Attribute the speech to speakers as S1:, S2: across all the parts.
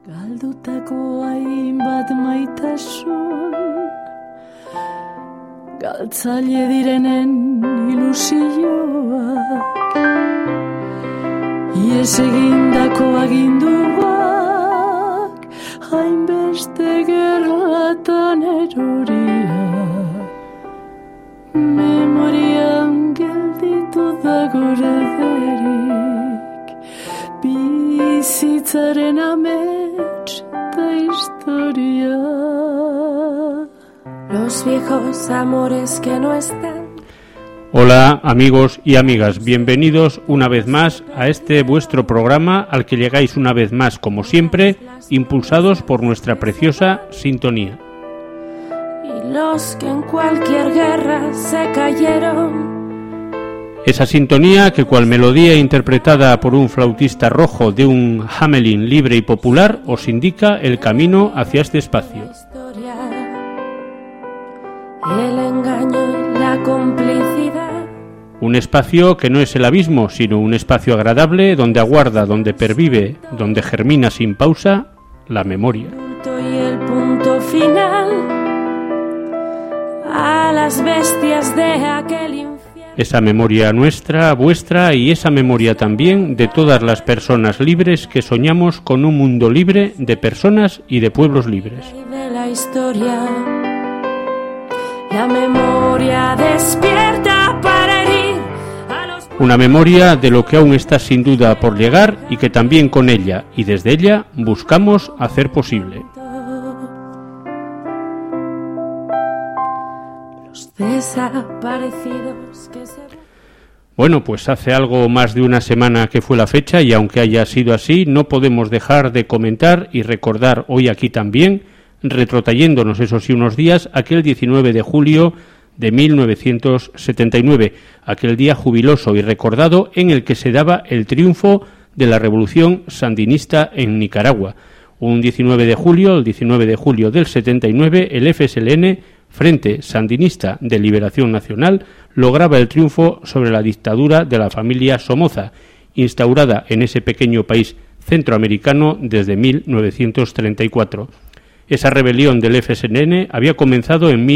S1: Galdutako hainbat maitasun, galtzaile direnen ilusioak, ies egindako aginduak, hainbeste gerlatan eroriak, memorian gelditu da gure derik, bizitzaren amets da historia.
S2: Los viejos amores que no están.
S3: Hola amigos y amigas, bienvenidos una vez más a este vuestro programa al que llegáis una vez más, como siempre, impulsados por nuestra preciosa sintonía.
S2: Y los que en cualquier guerra se cayeron.
S3: Esa sintonía que, cual melodía interpretada por un flautista rojo de un Hamelin libre y popular, os indica el camino hacia este espacio.
S2: El engaño y la complicidad.
S3: Un espacio que no es el abismo, sino un espacio agradable donde aguarda, donde pervive, donde germina sin pausa la memoria.
S2: Y el punto final a las bestias de aquel infierno.
S3: Esa memoria nuestra, vuestra y esa memoria también de todas las personas libres que soñamos con un mundo libre de personas y de pueblos libres.
S2: De la historia, la memoria despierta para herir a los...
S3: Una memoria de lo que aún está sin duda por llegar y que también con ella y desde ella buscamos hacer posible.
S2: Desaparecidos que se...
S3: Bueno, pues hace algo más de una semana que fue la fecha y aunque haya sido así, no podemos dejar de comentar y recordar hoy aquí también, retrotrayéndonos eso sí unos días, aquel 19 de julio de 1979, aquel día jubiloso y recordado en el que se daba el triunfo de la revolución sandinista en Nicaragua. Un 19 de julio, el 19 de julio del 79, el FSLN, Frente Sandinista de Liberación Nacional, lograba el triunfo sobre la dictadura de la familia Somoza, instaurada en ese pequeño país centroamericano desde 1934. Esa rebelión del FSLN había comenzado en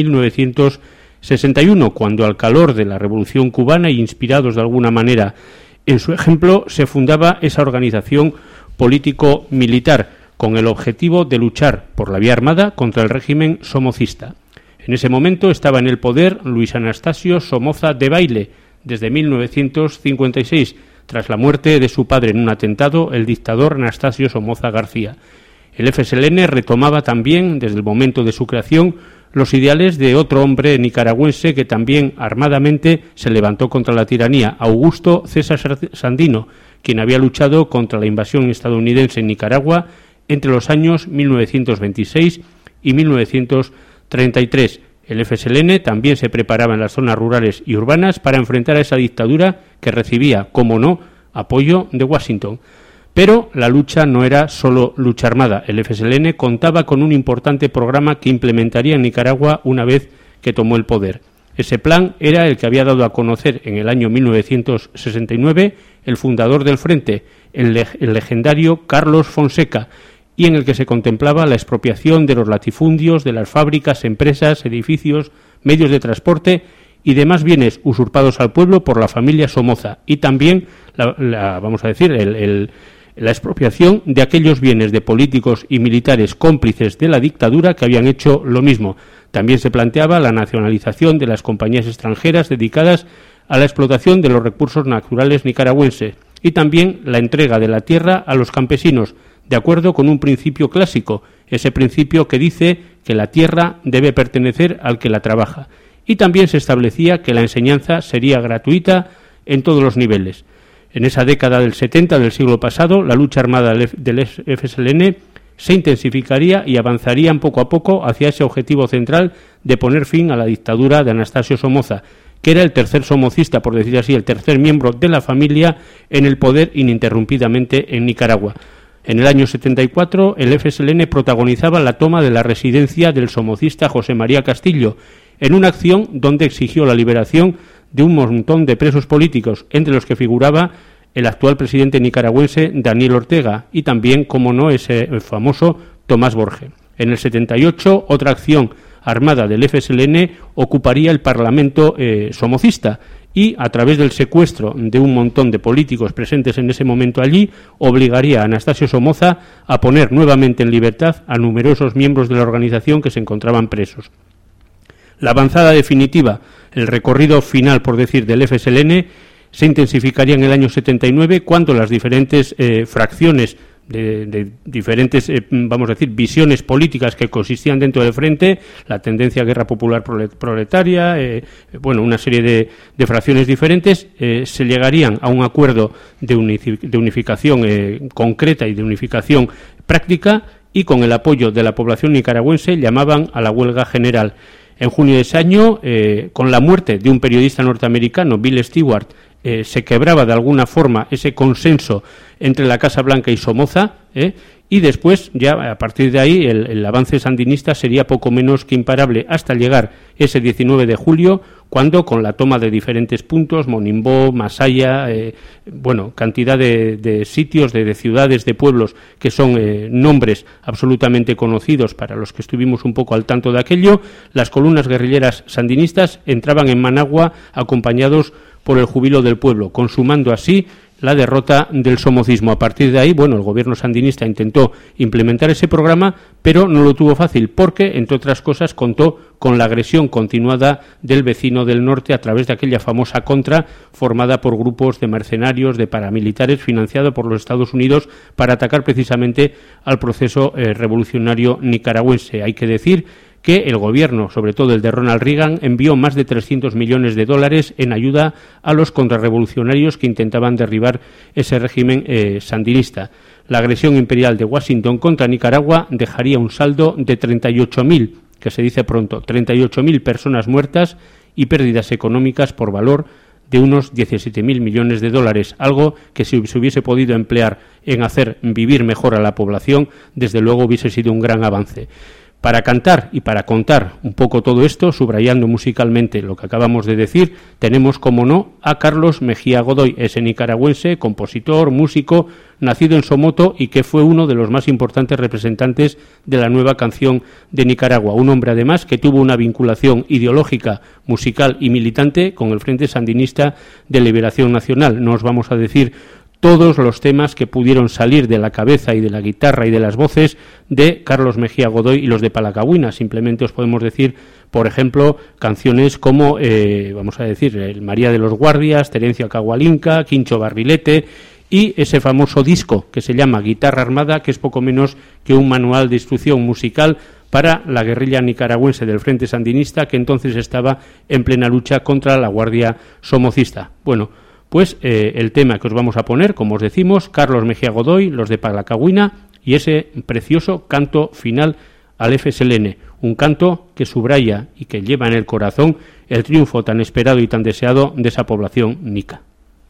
S3: 1961, cuando al calor de la Revolución Cubana e inspirados de alguna manera en su ejemplo, se fundaba esa organización político-militar con el objetivo de luchar por la vía armada contra el régimen somocista. En ese momento estaba en el poder Luis Anastasio Somoza Debayle desde 1956, tras la muerte de su padre en un atentado, el dictador Anastasio Somoza García. El FSLN retomaba también, desde el momento de su creación, los ideales de otro hombre nicaragüense que también armadamente se levantó contra la tiranía, Augusto César Sandino, quien había luchado contra la invasión estadounidense en Nicaragua entre los años 1926 y 1933. El FSLN también se preparaba en las zonas rurales y urbanas para enfrentar a esa dictadura que recibía, como no, apoyo de Washington. Pero la lucha no era solo lucha armada. El FSLN contaba con un importante programa que implementaría en Nicaragua una vez que tomó el poder. Ese plan era el que había dado a conocer en el año 1969 el fundador del Frente, el legendario Carlos Fonseca, y en el que se contemplaba la expropiación de los latifundios, de las fábricas, empresas, edificios, medios de transporte y demás bienes usurpados al pueblo por la familia Somoza, y también la expropiación de aquellos bienes de políticos y militares cómplices de la dictadura que habían hecho lo mismo. También se planteaba la nacionalización de las compañías extranjeras dedicadas a la explotación de los recursos naturales nicaragüenses y también la entrega de la tierra a los campesinos, de acuerdo con un principio clásico, ese principio que dice que la tierra debe pertenecer al que la trabaja. Y también se establecía que la enseñanza sería gratuita en todos los niveles. En esa década del 70 del siglo pasado, la lucha armada del FSLN se intensificaría y avanzarían poco a poco hacia ese objetivo central de poner fin a la dictadura de Anastasio Somoza, que era el tercer somocista, por decir así, el tercer miembro de la familia en el poder ininterrumpidamente en Nicaragua. En el año 74, el FSLN protagonizaba la toma de la residencia del somocista José María Castillo, en una acción donde exigió la liberación de un montón de presos políticos, entre los que figuraba el actual presidente nicaragüense Daniel Ortega y también, como no, ese famoso Tomás Borge. En el 78, otra acción armada del FSLN ocuparía el Parlamento somocista y, a través del secuestro de un montón de políticos presentes en ese momento allí, obligaría a Anastasio Somoza a poner nuevamente en libertad a numerosos miembros de la organización que se encontraban presos. La avanzada definitiva, el recorrido final, por decir, del FSLN, se intensificaría en el año 79, cuando las diferentes fracciones de diferentes, vamos a decir, visiones políticas que consistían dentro del frente, la tendencia a guerra popular proletaria, una serie de fracciones diferentes, se llegarían a un acuerdo de unificación concreta y de unificación práctica, y con el apoyo de la población nicaragüense llamaban a la huelga general. En junio de ese año, con la muerte de un periodista norteamericano, Bill Stewart, se quebraba de alguna forma ese consenso entre la Casa Blanca y Somoza, y después, ya a partir de ahí, el avance sandinista sería poco menos que imparable hasta llegar ese 19 de julio, cuando, con la toma de diferentes puntos, Monimbó, Masaya, cantidad de sitios, de ciudades, de pueblos, que son nombres absolutamente conocidos para los que estuvimos un poco al tanto de aquello, las columnas guerrilleras sandinistas entraban en Managua acompañados por el júbilo del pueblo, consumando así la derrota del somocismo. A partir de ahí, el gobierno sandinista intentó implementar ese programa, pero no lo tuvo fácil porque, entre otras cosas, contó con la agresión continuada del vecino del norte a través de aquella famosa contra formada por grupos de mercenarios, de paramilitares, financiado por los Estados Unidos para atacar precisamente al proceso revolucionario nicaragüense. Hay que decir que el gobierno, sobre todo el de Ronald Reagan, envió más de $300 millones en ayuda a los contrarrevolucionarios que intentaban derribar ese régimen sandinista. La agresión imperial de Washington contra Nicaragua dejaría un saldo de 38.000, que se dice pronto, 38.000 personas muertas y pérdidas económicas por valor de unos $17.000 millones, algo que, si se hubiese podido emplear en hacer vivir mejor a la población, desde luego hubiese sido un gran avance. Para cantar y para contar un poco todo esto, subrayando musicalmente lo que acabamos de decir, tenemos, como no, a Carlos Mejía Godoy, ese nicaragüense, compositor, músico, nacido en Somoto y que fue uno de los más importantes representantes de la nueva canción de Nicaragua. Un hombre, además, que tuvo una vinculación ideológica, musical y militante con el Frente Sandinista de Liberación Nacional. No os vamos a decir todos los temas que pudieron salir de la cabeza y de la guitarra y de las voces de Carlos Mejía Godoy y los de Palacagüina. Simplemente os podemos decir, por ejemplo, canciones como, el María de los Guardias, Terencio Cagualinca, Quincho Barrilete y ese famoso disco que se llama Guitarra Armada, que es poco menos que un manual de instrucción musical para la guerrilla nicaragüense del Frente Sandinista, que entonces estaba en plena lucha contra la Guardia Somocista. Pues el tema que os vamos a poner, como os decimos, Carlos Mejía Godoy, los de Palacagüina, y ese precioso canto final al FSLN, un canto que subraya y que lleva en el corazón el triunfo tan esperado y tan deseado de esa población nica.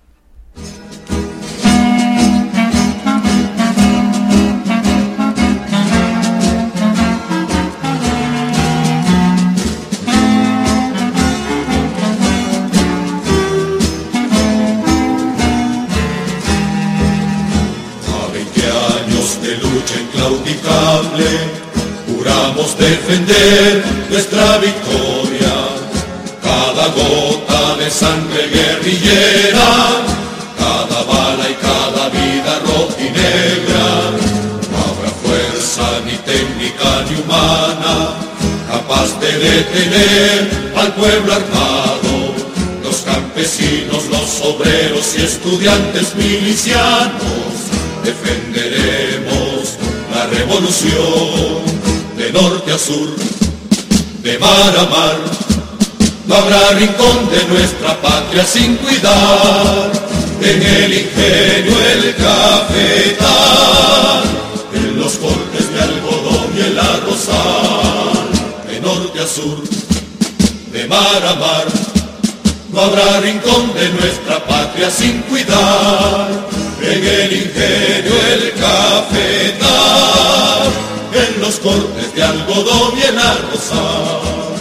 S4: Inclaudicable, juramos defender nuestra victoria, cada gota de sangre guerrillera, cada bala y cada vida roja y negra. No habrá fuerza ni técnica ni humana capaz de detener al pueblo armado, los campesinos, los obreros y estudiantes milicianos. Defenderemos la revolución de norte a sur, de mar a mar. No habrá rincón de nuestra patria sin cuidar en el ingenio, el cafetal, en los cortes de algodón y el arrozal. De norte a sur, de mar a mar. No habrá rincón de nuestra patria sin cuidar en el ingenio, el cafetal, en los cortes de algodón y el arrozal.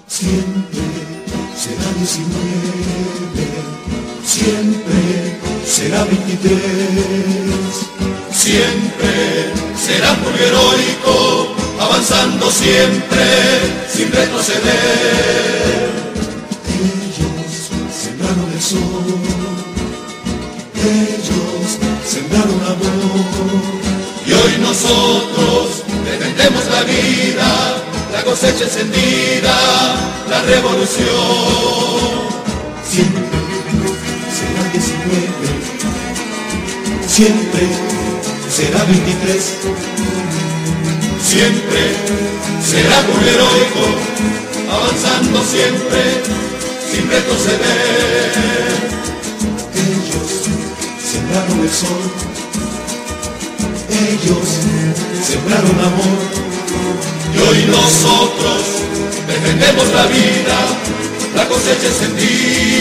S4: Siempre será 19, siempre será 23. Siempre será muy heroico, avanzando siempre, sin retroceder. Ellos sembraron el sol, ellos sembraron amor, y hoy nosotros defendemos la vida, la cosecha encendida, la revolución. Siempre será 19, siempre será 23. Siempre será muy heroico, avanzando siempre, sin retroceder. Ellos sembraron el sol, ellos sembraron amor, y hoy nosotros defendemos la vida, la cosecha encendida,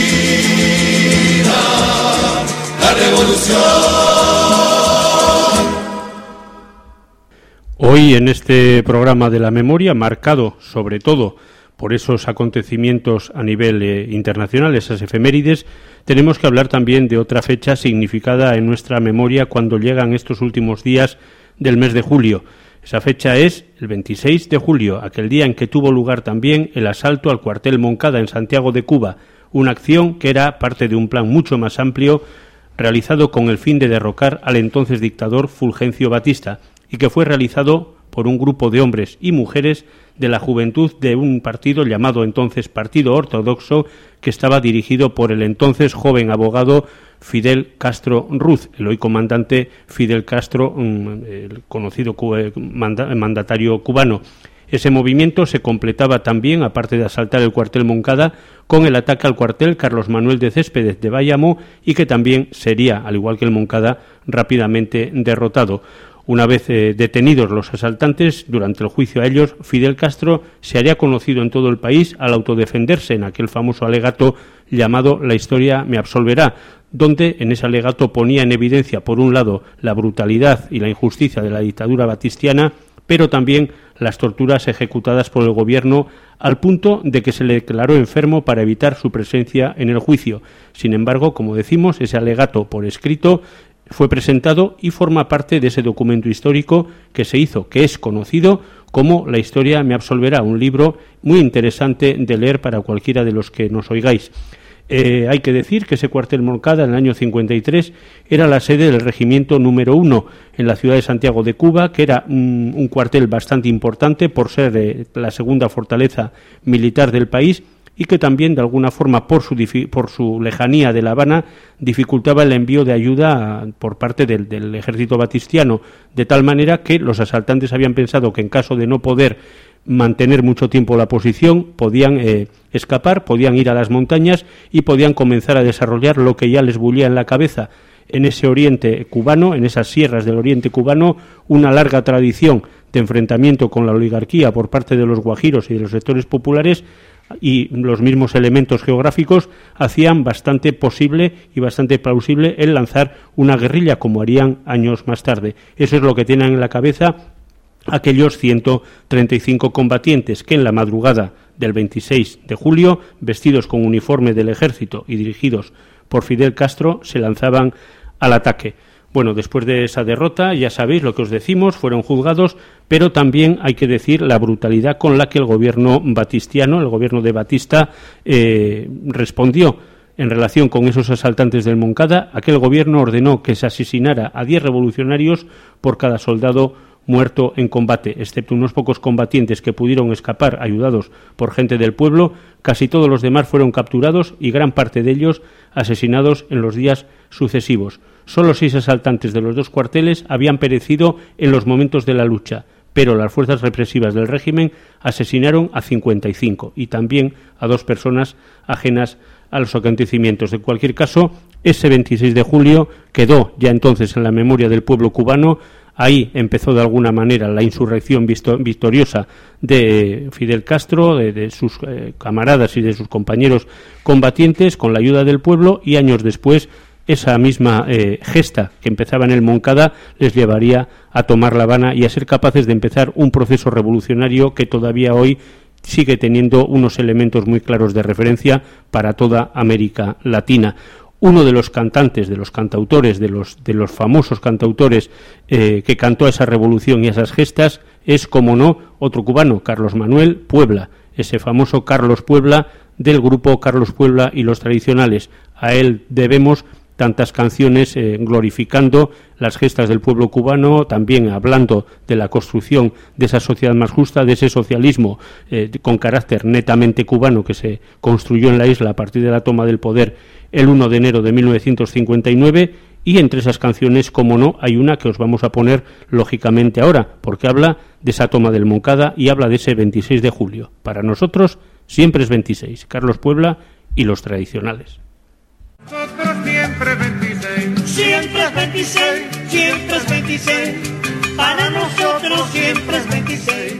S4: la revolución.
S3: Hoy en este programa de la memoria, marcado sobre todo por esos acontecimientos a nivel internacional, esas efemérides, tenemos que hablar también de otra fecha significada en nuestra memoria cuando llegan estos últimos días del mes de julio. Esa fecha es el 26 de julio, aquel día en que tuvo lugar también el asalto al cuartel Moncada en Santiago de Cuba, una acción que era parte de un plan mucho más amplio realizado con el fin de derrocar al entonces dictador Fulgencio Batista, y que fue realizado por un grupo de hombres y mujeres de la juventud de un partido llamado entonces Partido Ortodoxo, que estaba dirigido por el entonces joven abogado Fidel Castro Ruz, el hoy comandante Fidel Castro, el conocido mandatario cubano. Ese movimiento se completaba también, aparte de asaltar el cuartel Moncada, con el ataque al cuartel Carlos Manuel de Céspedes de Bayamo, y que también sería, al igual que el Moncada, rápidamente derrotado. Una vez detenidos los asaltantes, durante el juicio a ellos, Fidel Castro se haría conocido en todo el país al autodefenderse en aquel famoso alegato llamado La historia me absolverá, donde en ese alegato ponía en evidencia, por un lado, la brutalidad y la injusticia de la dictadura batistiana, pero también las torturas ejecutadas por el gobierno, al punto de que se le declaró enfermo para evitar su presencia en el juicio. Sin embargo, como decimos, ese alegato por escrito fue presentado y forma parte de ese documento histórico que se hizo, que es conocido como La historia me absolverá, un libro muy interesante de leer para cualquiera de los que nos oigáis. Hay que decir que ese cuartel Moncada en el año 53 era la sede del regimiento número 1 en la ciudad de Santiago de Cuba, que era un cuartel bastante importante por ser la segunda fortaleza militar del país, y que también, de alguna forma, por su lejanía de La Habana, dificultaba el envío de ayuda por parte del ejército batistiano, de tal manera que los asaltantes habían pensado que en caso de no poder mantener mucho tiempo la posición, podían escapar, podían ir a las montañas y podían comenzar a desarrollar lo que ya les bullía en la cabeza. En ese oriente cubano, en esas sierras del oriente cubano, una larga tradición de enfrentamiento con la oligarquía por parte de los guajiros y de los sectores populares, y los mismos elementos geográficos hacían bastante posible y bastante plausible el lanzar una guerrilla, como harían años más tarde. Eso es lo que tienen en la cabeza aquellos 135 combatientes que en la madrugada del 26 de julio, vestidos con uniforme del ejército y dirigidos por Fidel Castro, se lanzaban al ataque. Bueno, después de esa derrota, ya sabéis lo que os decimos, fueron juzgados, pero también hay que decir la brutalidad con la que el gobierno batistiano, el gobierno de Batista, respondió en relación con esos asaltantes del Moncada. Aquel gobierno ordenó que se asesinara a 10 revolucionarios por cada soldado muerto en combate, excepto unos pocos combatientes que pudieron escapar ayudados por gente del pueblo. Casi todos los demás fueron capturados y gran parte de ellos asesinados en los días sucesivos. Solo 6 asaltantes de los 2 cuarteles habían perecido en los momentos de la lucha, pero las fuerzas represivas del régimen asesinaron a 55 y también a 2 personas ajenas a los acontecimientos. En cualquier caso, ese 26 de julio quedó ya entonces en la memoria del pueblo cubano. Ahí empezó de alguna manera la insurrección victoriosa de Fidel Castro, de sus camaradas y de sus compañeros combatientes, con la ayuda del pueblo, y años después esa misma gesta que empezaba en el Moncada les llevaría a tomar La Habana y a ser capaces de empezar un proceso revolucionario que todavía hoy sigue teniendo unos elementos muy claros de referencia para toda América Latina. Uno de los cantantes, de los cantautores, de los famosos cantautores que cantó a esa revolución y a esas gestas es, como no, otro cubano, Carlos Manuel Puebla, ese famoso Carlos Puebla del grupo Carlos Puebla y los Tradicionales. A él debemos tantas canciones glorificando las gestas del pueblo cubano, también hablando de la construcción de esa sociedad más justa, de ese socialismo con carácter netamente cubano que se construyó en la isla a partir de la toma del poder el 1 de enero de 1959, y entre esas canciones, como no, hay una que os vamos a poner lógicamente ahora, porque habla de esa toma del Moncada y habla de ese 26 de julio. Para nosotros siempre es 26, Carlos Puebla y los Tradicionales.
S5: Nosotros siempre 26, siempre es 26, siempre es 26, para nosotros siempre es 26.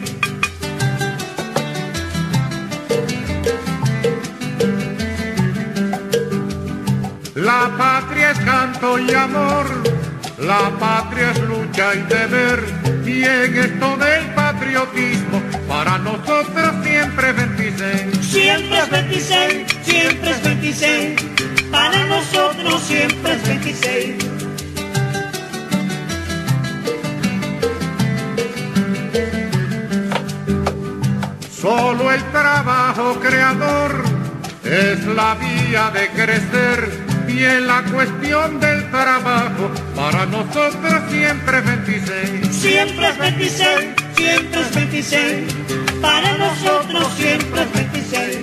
S5: La patria es canto y amor, la patria es lucha y deber, y en esto del patriotismo, para nosotros siempre es 26. Siempre es 26, siempre es 26, para nosotros siempre es 26. Solo el trabajo creador es la vía de crecer, y en la cuestión del trabajo, para nosotros siempre es 26. Siempre es 26, siempre es 26, para nosotros siempre es 26.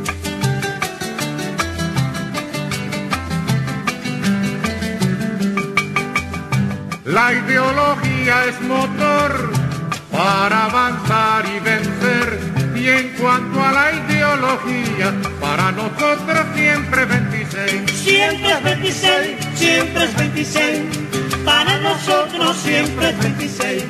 S5: La ideología es motor para avanzar y vencer, y en cuanto a la ideología, para nosotros siempre es 26. Siempre es 26, siempre es 26, para nosotros siempre es 26.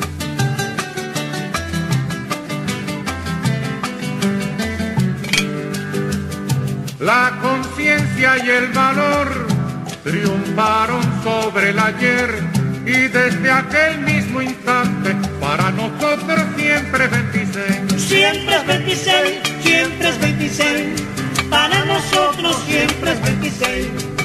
S5: La conciencia y el valor triunfaron sobre el ayer, y desde aquel mismo instante para nosotros siempre es 26. Siempre es 26, siempre es 26, para nosotros siempre es 26.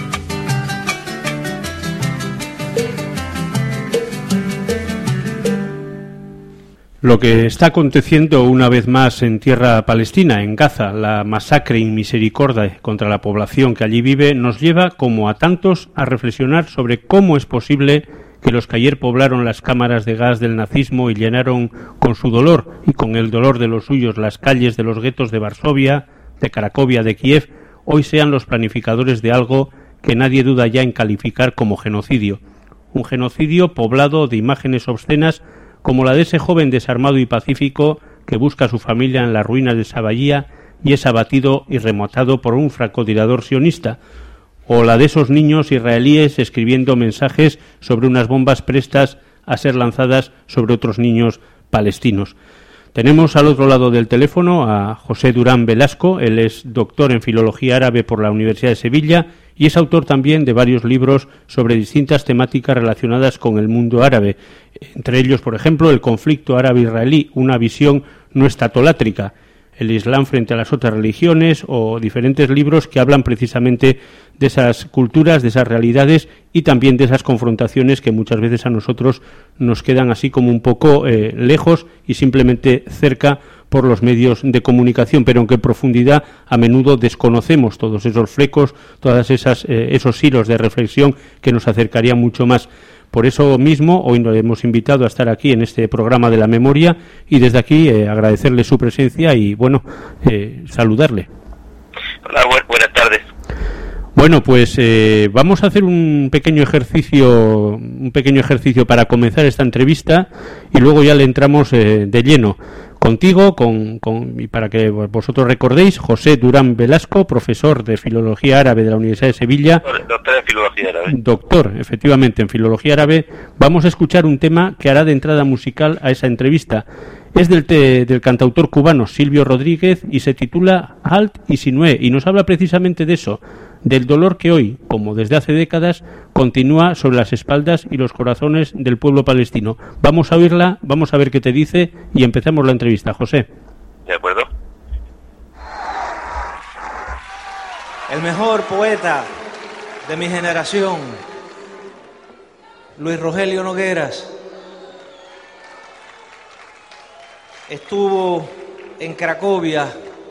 S3: Lo que está aconteciendo una vez más en tierra palestina, en Gaza, la masacre inmisericordia contra la población que allí vive, nos lleva, como a tantos, a reflexionar sobre cómo es posible que los que ayer poblaron las cámaras de gas del nazismo y llenaron con su dolor y con el dolor de los suyos las calles de los guetos de Varsovia, de Cracovia, de Kiev, hoy sean los planificadores de algo que nadie duda ya en calificar como genocidio. Un genocidio poblado de imágenes obscenas como la de ese joven desarmado y pacífico que busca a su familia en las ruinas de Saballía y es abatido y rematado por un francotirador sionista, o la de esos niños israelíes escribiendo mensajes sobre unas bombas prestas a ser lanzadas sobre otros niños palestinos. Tenemos al otro lado del teléfono a José Durán Velasco. Él es doctor en Filología Árabe por la Universidad de Sevilla y es autor también de varios libros sobre distintas temáticas relacionadas con el mundo árabe, entre ellos, por ejemplo, El conflicto árabe-israelí, una visión no estatolátrica, El Islam frente a las otras religiones, o diferentes libros que hablan precisamente de esas culturas, de esas realidades y también de esas confrontaciones que muchas veces a nosotros nos quedan así como un poco lejos y simplemente cerca por los medios de comunicación, pero en que en profundidad a menudo desconocemos todos esos flecos, todas esos hilos de reflexión que nos acercarían mucho más. Por eso mismo, hoy nos hemos invitado a estar aquí en este programa de la memoria y desde aquí agradecerle su presencia y, bueno, saludarle.
S6: Hola, buenas tardes.
S3: Bueno, pues vamos a hacer un pequeño ejercicio para comenzar esta entrevista y luego ya le entramos de lleno. Contigo, y para que vosotros recordéis, José Durán Velasco, profesor de Filología Árabe de la Universidad de Sevilla.
S6: Doctor en Filología Árabe.
S3: Doctor, efectivamente, en Filología Árabe. Vamos a escuchar un tema que hará de entrada musical a esa entrevista. Es del cantautor cubano Silvio Rodríguez y se titula Halt y Sinué, y nos habla precisamente de eso, del dolor que hoy, como desde hace décadas, continúa sobre las espaldas y los corazones del pueblo palestino. Vamos a oírla, vamos a ver qué te dice y empezamos la entrevista, José.
S6: De acuerdo.
S7: El mejor poeta de mi generación, Luis Rogelio Nogueras, estuvo en Cracovia,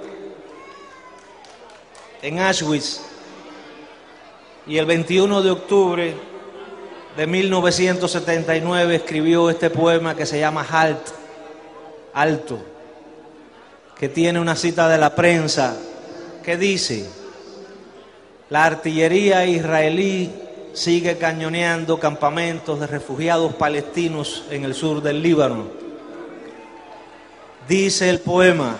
S7: en Auschwitz, y el 21 de octubre de 1979 escribió este poema que se llama Halt, Alto, que tiene una cita de la prensa que dice: la artillería israelí sigue cañoneando campamentos de refugiados palestinos en el sur del Líbano. Dice el poema: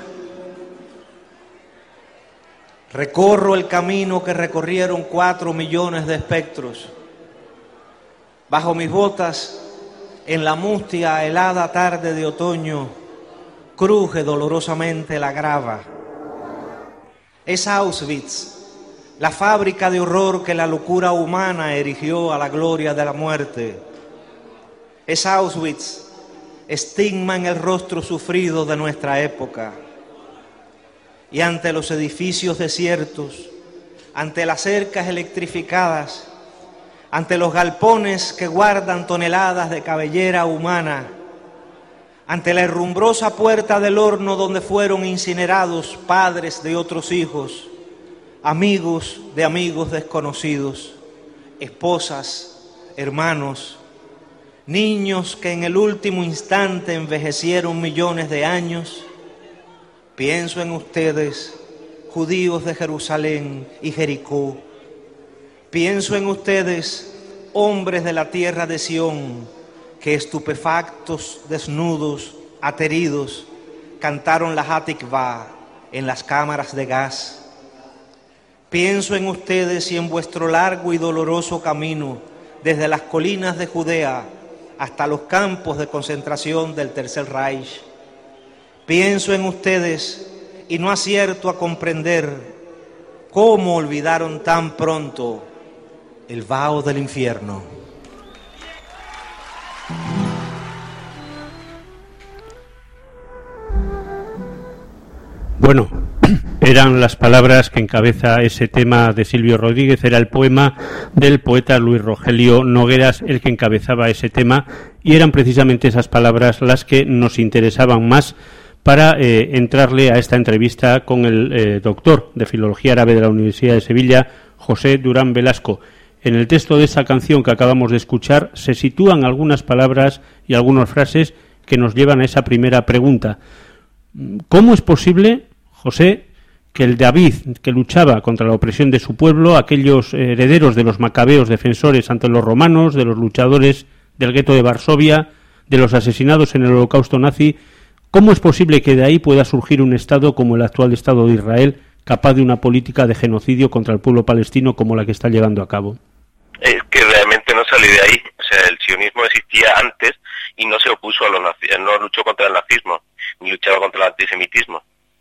S7: recorro el camino que recorrieron 4 millones de espectros. Bajo mis botas, en la mustia helada tarde de otoño, cruje dolorosamente la grava. Es Auschwitz, la fábrica de horror que la locura humana erigió a la gloria de la muerte. Es Auschwitz, estigma en el rostro sufrido de nuestra época. Y ante los edificios desiertos, ante las cercas electrificadas, ante los galpones que guardan toneladas de cabellera humana, ante la herrumbrosa puerta del horno donde fueron incinerados padres de otros hijos, amigos de amigos desconocidos, esposas, hermanos, niños que en el último instante envejecieron millones de años, pienso en ustedes, judíos de Jerusalén y Jericó. Pienso en ustedes, hombres de la tierra de Sión, que estupefactos, desnudos, ateridos, cantaron la Hatikvá en las cámaras de gas. Pienso en ustedes y en vuestro largo y doloroso camino, desde las colinas de Judea hasta los campos de concentración del Tercer Reich. Pienso en ustedes y no acierto a comprender cómo olvidaron tan pronto el vaho del infierno.
S3: Bueno, eran las palabras que encabeza ese tema de Silvio Rodríguez, era el poema del poeta Luis Rogelio Nogueras el que encabezaba ese tema, y eran precisamente esas palabras las que nos interesaban más para entrarle a esta entrevista con el doctor de Filología Árabe de la Universidad de Sevilla, José Durán Velasco. En el texto de esa canción que acabamos de escuchar se sitúan algunas palabras y algunas frases que nos llevan a esa primera pregunta. ¿Cómo es posible, José, que el David que luchaba contra la opresión de su pueblo, aquellos herederos de los macabeos defensores ante los romanos, de los luchadores del gueto de Varsovia, de los asesinados en el Holocausto nazi, cómo es posible que de ahí pueda surgir un Estado como el actual Estado de Israel, capaz de una política de genocidio contra el pueblo palestino como la que está llevando a cabo?
S6: Es que realmente no sale de ahí. O sea, el sionismo existía antes y no se opuso a los nazis, no luchó contra el nazismo, ni luchaba contra el antisemitismo.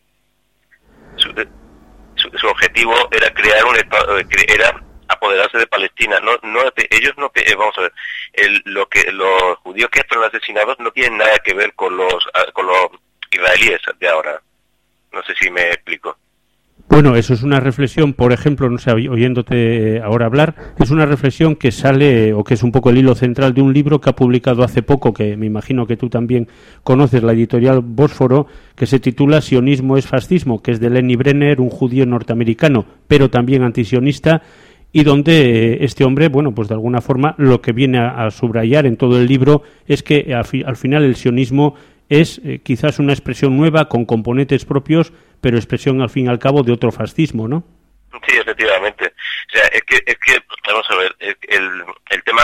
S6: Su objetivo era crear un Estado, era apoderarse de Palestina. Vamos a ver, los judíos que fueron asesinados no tienen nada que ver con los israelíes de ahora. No sé si me explico.
S3: Bueno, eso es una reflexión, por ejemplo, no sé, oyéndote ahora hablar, es una reflexión que sale, o que es un poco el hilo central de un libro que ha publicado hace poco, que me imagino que tú también conoces, la editorial Bósforo, que se titula Sionismo es fascismo, que es de Lenny Brenner, un judío norteamericano, pero también antisionista, y donde este hombre, bueno, pues de alguna forma lo que viene a subrayar en todo el libro es que al final el sionismo es quizás una expresión nueva con componentes propios, pero expresión al fin y al cabo de otro fascismo, ¿no?
S6: Sí, efectivamente. O sea, es que vamos a ver, el tema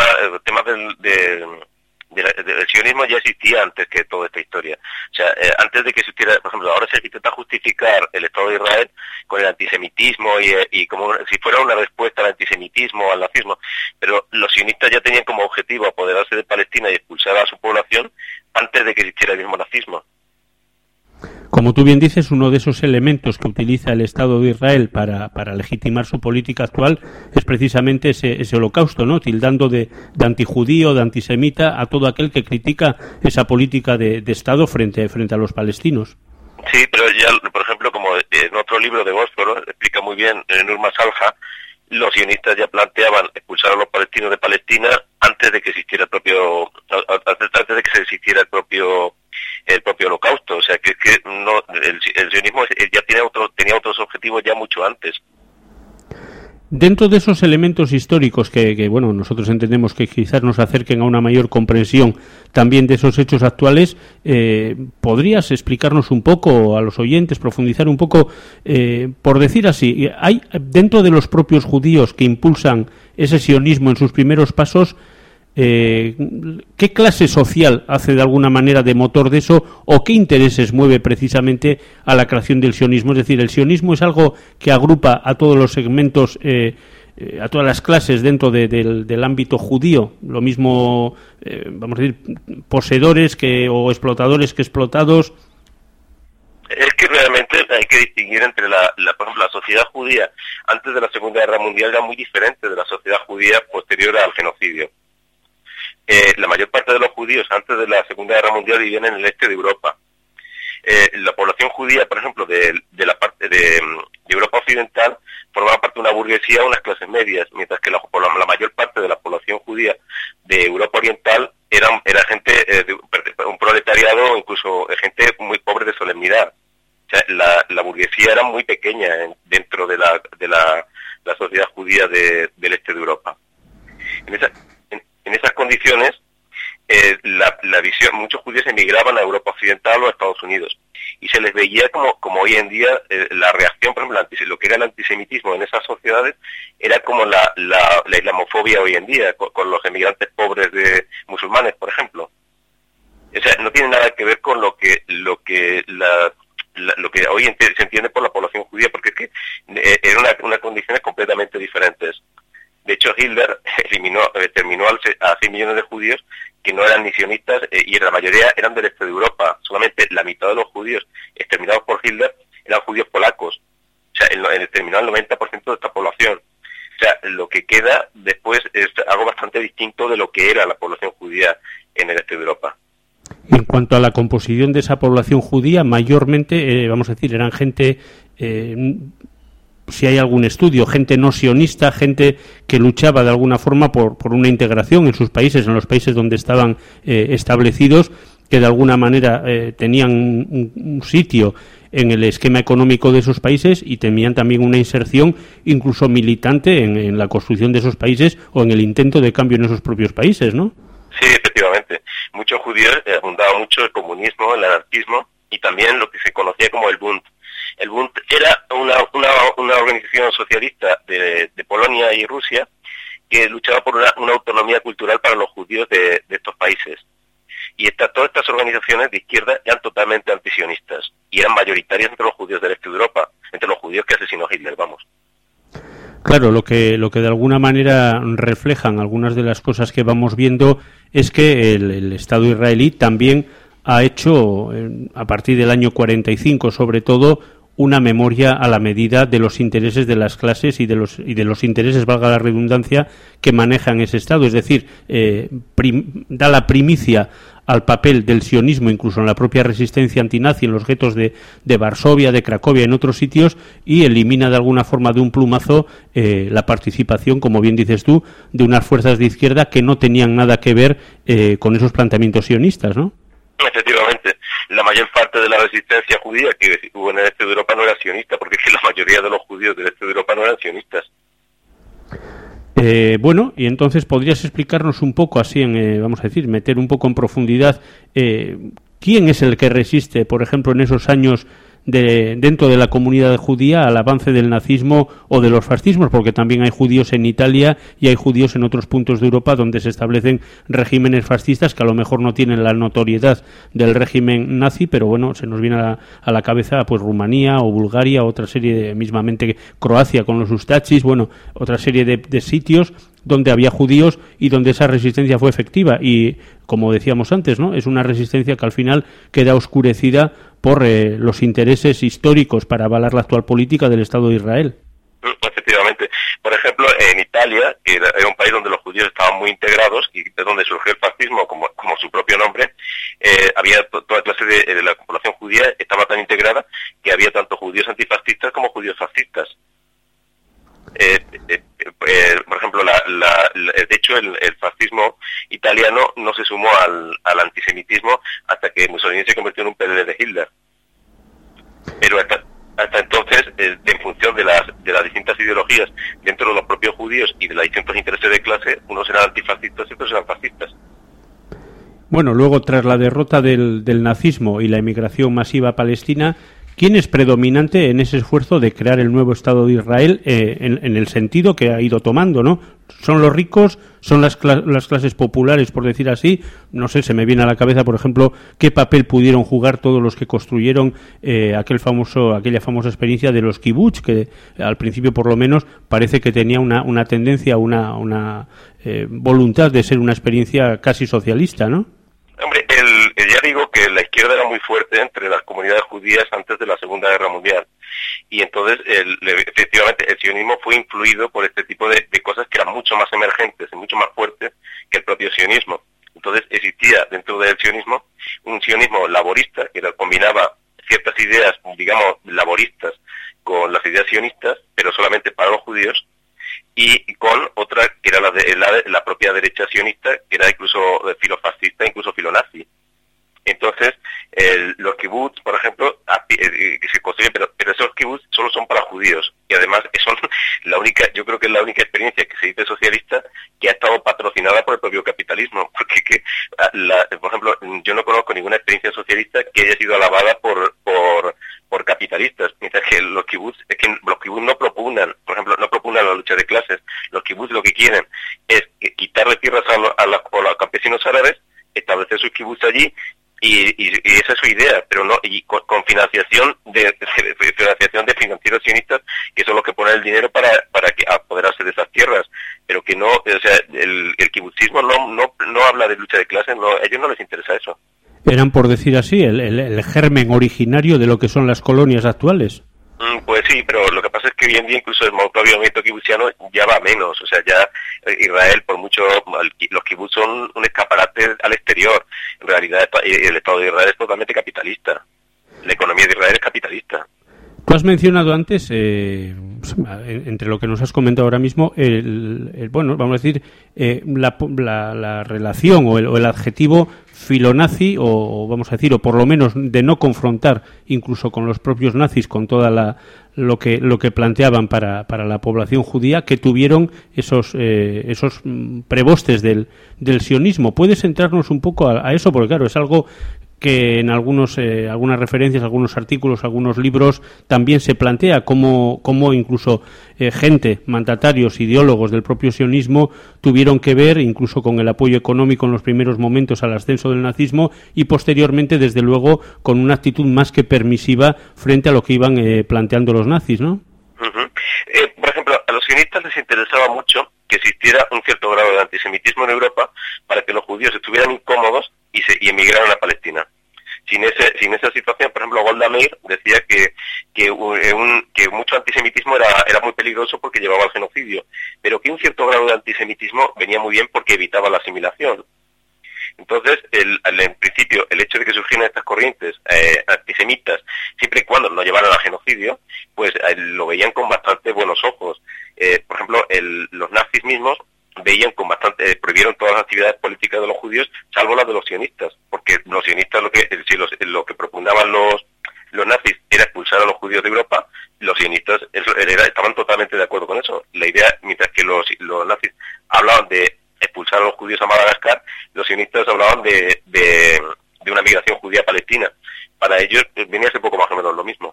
S6: del sionismo ya existía antes que toda esta historia. O sea, antes de que existiera, por ejemplo, ahora se intenta justificar el Estado de Israel con el antisemitismo y como si fuera una respuesta al antisemitismo o al nazismo, pero los sionistas ya tenían como objetivo apoderarse de Palestina y expulsar a su población antes de que existiera el mismo nazismo.
S3: Como tú bien dices, uno de esos elementos que utiliza el Estado de Israel para legitimar su política actual es precisamente ese holocausto, ¿no? Tildando de antijudío, de antisemita a todo aquel que critica esa política de Estado frente a los palestinos.
S6: Sí, pero ya, por ejemplo, como en otro libro de Bósforo, explica muy bien Nur Masalha, los sionistas ya planteaban expulsar a los palestinos de Palestina antes de que existiera el propio Holocausto. O sea que no, el sionismo ya tenía otros objetivos ya mucho antes.
S3: Dentro de esos elementos históricos que bueno, nosotros entendemos que quizás nos acerquen a una mayor comprensión también de esos hechos actuales, ¿podrías explicarnos un poco a los oyentes, profundizar un poco, por decir así, hay dentro de los propios judíos que impulsan ese sionismo en sus primeros pasos, qué clase social hace de alguna manera de motor de eso o qué intereses mueve precisamente a la creación del sionismo? Es decir, el sionismo es algo que agrupa a todos los segmentos, a todas las clases dentro del ámbito judío, lo mismo, vamos a decir, poseedores o explotadores que explotados.
S6: Es que realmente hay que distinguir entre por ejemplo, la sociedad judía antes de la Segunda Guerra Mundial era muy diferente de la sociedad judía posterior al genocidio. La mayor parte de los judíos antes de la Segunda Guerra Mundial vivían en el este de Europa. La población judía, por ejemplo, de la parte de Europa Occidental, formaba parte de una burguesía o unas clases medias, mientras que la mayor parte de la población judía de Europa Oriental era gente, un proletariado, incluso gente muy pobre de solemnidad. O sea, la burguesía era muy pequeña dentro de la sociedad judía del este de Europa. En esas condiciones, la visión, muchos judíos emigraban a Europa Occidental o a Estados Unidos y se les veía como hoy en día la reacción, por ejemplo, lo que era el antisemitismo en esas sociedades era como la islamofobia hoy en día con los emigrantes pobres de musulmanes, por ejemplo. O sea, no tiene nada que ver con lo que hoy se entiende por la población judía, porque es que eran unas condiciones completamente diferentes. De hecho, Hitler terminó a 6 millones de judíos que no eran ni sionistas y la mayoría eran del este de Europa. Solamente la mitad de los judíos exterminados por Hitler eran judíos polacos. O sea, terminó el 90% de esta población. O sea, lo que queda después es algo bastante distinto de lo que era la población judía en el este de Europa.
S3: En cuanto a la composición de esa población judía, mayormente, vamos a decir, eran gente... si hay algún estudio, gente no sionista, gente que luchaba de alguna forma por una integración en sus países, en los países donde estaban establecidos, que de alguna manera tenían un sitio en el esquema económico de esos países y tenían también una inserción incluso militante en la construcción de esos países o en el intento de cambio en esos propios países, ¿no?
S6: Sí, efectivamente. Muchos judíos abundaban mucho el comunismo, el anarquismo y también lo que se conocía como el Bund. El Bund era una organización socialista de Polonia y Rusia que luchaba por una autonomía cultural para los judíos de estos países. Y todas estas organizaciones de izquierda eran totalmente antisionistas y eran mayoritarias entre los judíos del este de Europa, entre los judíos que asesinó Hitler, vamos.
S3: Claro, lo que de alguna manera reflejan algunas de las cosas que vamos viendo es que el Estado israelí también ha hecho, a partir del año 45 sobre todo, una memoria a la medida de los intereses de las clases y de los intereses, valga la redundancia, que manejan ese Estado. Es decir, da la primicia al papel del sionismo, incluso en la propia resistencia antinazi, en los guetos de Varsovia, de Cracovia, en otros sitios, y elimina de alguna forma de un plumazo la participación, como bien dices tú, de unas fuerzas de izquierda que no tenían nada que ver con esos planteamientos sionistas, ¿no?
S6: Efectivamente, la mayor parte de la resistencia judía que hubo en el este de Europa no era sionista, porque es que la mayoría de los judíos del este de Europa no eran sionistas.
S3: Bueno, y entonces podrías explicarnos un poco así, vamos a decir, meter un poco en profundidad, ¿quién es el que resiste, por ejemplo, en esos años dentro de la comunidad judía al avance del nazismo o de los fascismos? Porque también hay judíos en Italia y hay judíos en otros puntos de Europa donde se establecen regímenes fascistas que a lo mejor no tienen la notoriedad del régimen nazi, pero bueno, se nos viene a la cabeza pues Rumanía o Bulgaria, otra serie mismamente Croacia con los ustachis, bueno, otra serie de sitios donde había judíos y donde esa resistencia fue efectiva y, como decíamos antes, ¿no?, es una resistencia que al final queda oscurecida por los intereses históricos para avalar la actual política del Estado de Israel.
S6: Efectivamente. Por ejemplo, en Italia, que era un país donde los judíos estaban muy integrados y de donde surgió el fascismo como su propio nombre, había toda clase de la población judía estaba tan integrada que había tanto judíos antifascistas como judíos fascistas. por ejemplo, de hecho, el fascismo italiano no se sumó al antisemitismo hasta que Mussolini se convirtió en un PDD de Hitler. Pero hasta entonces, en función de las distintas ideologías dentro de los propios judíos y de los distintos intereses de clase, unos eran antifascistas y otros eran fascistas.
S3: Bueno, luego, tras la derrota del nazismo y la emigración masiva a Palestina, ¿quién es predominante en ese esfuerzo de crear el nuevo Estado de Israel en el sentido que ha ido tomando, ¿no? ¿Son los ricos? ¿Son las clases populares, por decir así? No sé, se me viene a la cabeza, por ejemplo, qué papel pudieron jugar todos los que construyeron aquella famosa experiencia de los kibutz, que al principio, por lo menos, parece que tenía una tendencia, una voluntad de ser una experiencia casi socialista, ¿no?
S6: Hombre, ya digo que la izquierda era muy fuerte entre las comunidades judías antes de la Segunda Guerra Mundial. Y entonces, efectivamente, el sionismo fue influido por este tipo de cosas que eran mucho más emergentes y mucho más fuertes que el propio sionismo. Entonces, existía dentro del sionismo un sionismo laborista que combinaba ciertas ideas, digamos, laboristas con las ideas sionistas, pero solamente para los judíos, y con otra que era la propia derecha sionista, que era incluso filofascista, incluso filonazi. Entonces, los kibutz, por ejemplo, que se construyen, pero esos kibutz solo son para judíos, y además son yo creo que es la única experiencia que se dice socialista que ha estado patrocinada por el propio capitalismo, porque por ejemplo, yo no conozco ninguna experiencia socialista que haya sido alabada por capitalistas, mientras que los kibutz no propugnan, por ejemplo, no propugnan la lucha de clases. Los kibutz lo que quieren es quitarle tierras a los campesinos árabes, establecer sus kibutz allí, y esa es su idea, pero no, y con financiación de financieros sionistas, que son los que ponen el dinero para apoderarse de esas tierras, pero que no, o sea, el kibutzismo no habla de lucha de clases, a ellos no les interesa eso.
S3: Eran, por decir así, el germen originario de lo que son las colonias actuales.
S6: Pues sí, pero lo que pasa es que hoy en día incluso el propio movimiento kibutziano ya va menos. O sea, ya Israel, por mucho, los kibutz son un escaparate al exterior. En realidad, el Estado de Israel es totalmente capitalista. La economía de Israel es capitalista.
S3: Tú has mencionado antes, entre lo que nos has comentado ahora mismo, bueno, vamos a decir, la relación o el adjetivo filonazi, o vamos a decir, o por lo menos de no confrontar incluso con los propios nazis, con toda lo que planteaban para la población judía, que tuvieron esos prebostes del sionismo. ¿Puedes centrarnos un poco a eso? Porque claro, es algo que en algunas referencias, algunos artículos, algunos libros también se plantea cómo incluso gente, mandatarios, ideólogos del propio sionismo tuvieron que ver incluso con el apoyo económico en los primeros momentos al ascenso del nazismo y posteriormente, desde luego, con una actitud más que permisiva frente a lo que iban planteando los nazis, ¿no?
S6: Uh-huh. Por ejemplo, a los sionistas les interesaba mucho que existiera un cierto grado de antisemitismo en Europa para que los judíos estuvieran incómodos y emigraran a Palestina. Sin esa situación, por ejemplo, Golda Meir decía que mucho antisemitismo era muy peligroso porque llevaba al genocidio, pero que un cierto grado de antisemitismo venía muy bien porque evitaba la asimilación. Entonces, en principio, el hecho de que surgieran estas corrientes antisemitas, siempre y cuando no llevaran al genocidio, pues lo veían con bastante buenos ojos. Por ejemplo, los nazis mismos veían prohibieron todas las actividades políticas de los judíos, salvo las de los sionistas, porque los sionistas lo que propugnaban los nazis era expulsar a los judíos de Europa. Los sionistas estaban totalmente de acuerdo con eso. La idea, mientras que los nazis hablaban de expulsar a los judíos a Madagascar, los sionistas hablaban de una migración judía palestina. Para ellos venía a ser poco más o menos lo mismo.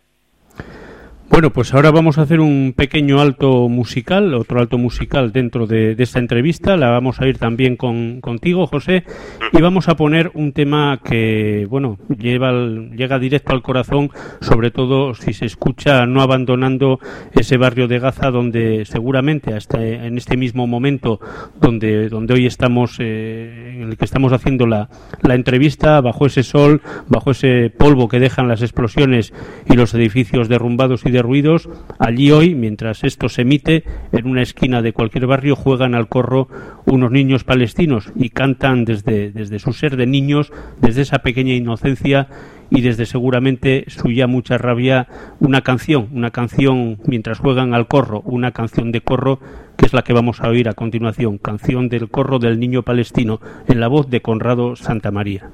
S3: Bueno, pues ahora vamos a hacer un pequeño alto musical, otro alto musical dentro de esta entrevista. La vamos a ir también contigo, José, y vamos a poner un tema que, bueno, llega directo al corazón, sobre todo si se escucha No abandonando ese barrio de Gaza, donde seguramente hasta en este mismo momento donde hoy estamos, en el que estamos haciendo la entrevista, bajo ese sol, bajo ese polvo que dejan las explosiones y los edificios derrumbados y derrumbados, ruidos. Allí hoy, mientras esto se emite, en una esquina de cualquier barrio juegan al corro unos niños palestinos y cantan desde su ser de niños, desde esa pequeña inocencia y desde seguramente su ya mucha rabia, una canción mientras juegan al corro, una canción de corro que es la que vamos a oír a continuación, canción del corro del niño palestino, en la voz de Conrado Santamaría.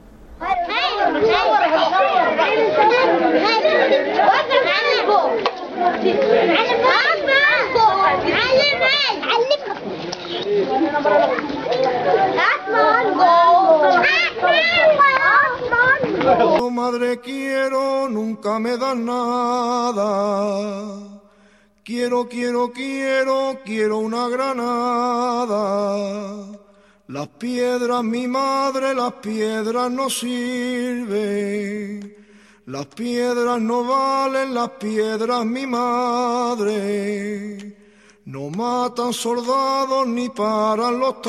S8: Oh, madre, quiero, nunca me das nada. Quiero una granada. Las piedras, mi madre, las piedras no sirven. Las piedras no valen, las piedras, mi madre. No matan soldados ni paran los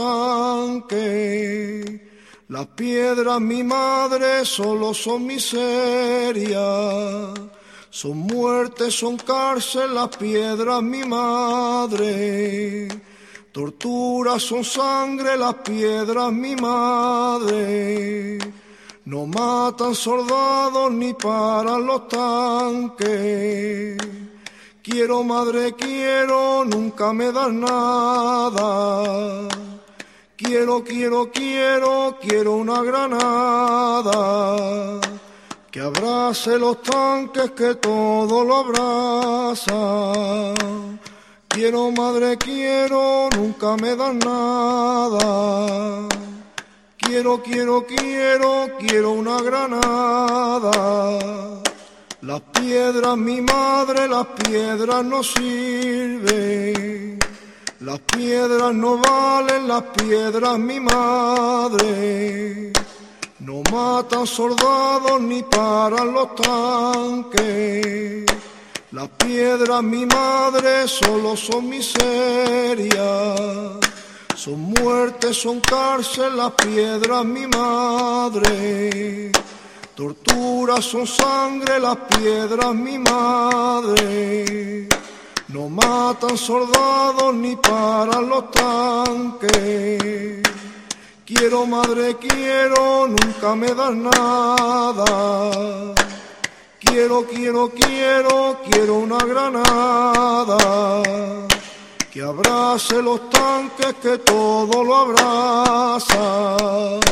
S8: tanques. Las piedras, mi madre, solo son miseria. Son muerte, son cárcel, las piedras, mi madre. Torturas son sangre, las piedras, mi madre. No matan soldados ni paran los tanques. Quiero, madre, quiero, nunca me das nada. Quiero una granada que abrace los tanques, que todo lo abraza. Quiero, madre, quiero, nunca me das nada. Quiero una granada. Las piedras, mi madre, las piedras no sirven. Las piedras no valen, las piedras, mi madre. No matan soldados ni paran los tanques. Las piedras, mi madre, solo son miseria. Son muerte, son cárcel, las piedras, mi madre. Torturas son sangre, las piedras, mi madre. No matan soldados ni paran los tanques. Quiero, madre, quiero, nunca me das nada. Quiero una granada que abrace los tanques, que todo lo abraza.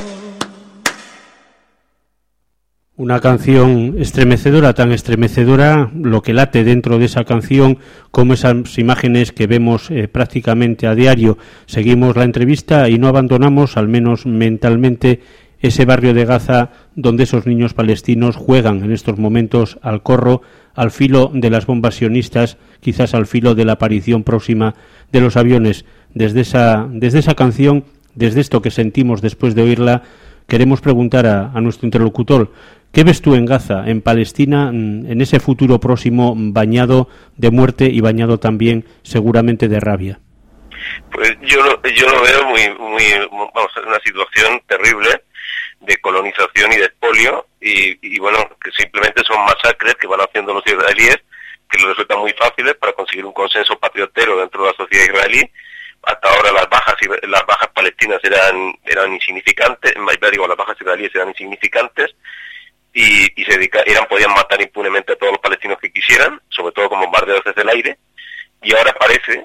S3: Una canción estremecedora, tan estremecedora, lo que late dentro de esa canción, como esas imágenes que vemos prácticamente a diario. Seguimos la entrevista y no abandonamos, al menos mentalmente, ese barrio de Gaza donde esos niños palestinos juegan en estos momentos al corro, al filo de las bombas sionistas, quizás al filo de la aparición próxima de los aviones. Desde esa canción, desde esto que sentimos después de oírla, queremos preguntar a nuestro interlocutor: ¿qué ves tú en Gaza, en Palestina, en ese futuro próximo bañado de muerte y bañado también seguramente de rabia?
S6: Pues yo lo veo muy vamos, en una situación terrible de colonización y de expolio y bueno, que simplemente son masacres que van haciendo los israelíes, que les resultan muy fáciles para conseguir un consenso patriotero dentro de la sociedad israelí. Hasta ahora las bajas palestinas eran insignificantes, las bajas israelíes eran insignificantes y podían matar impunemente a todos los palestinos que quisieran, sobre todo con bombardeos desde el aire. Y ahora parece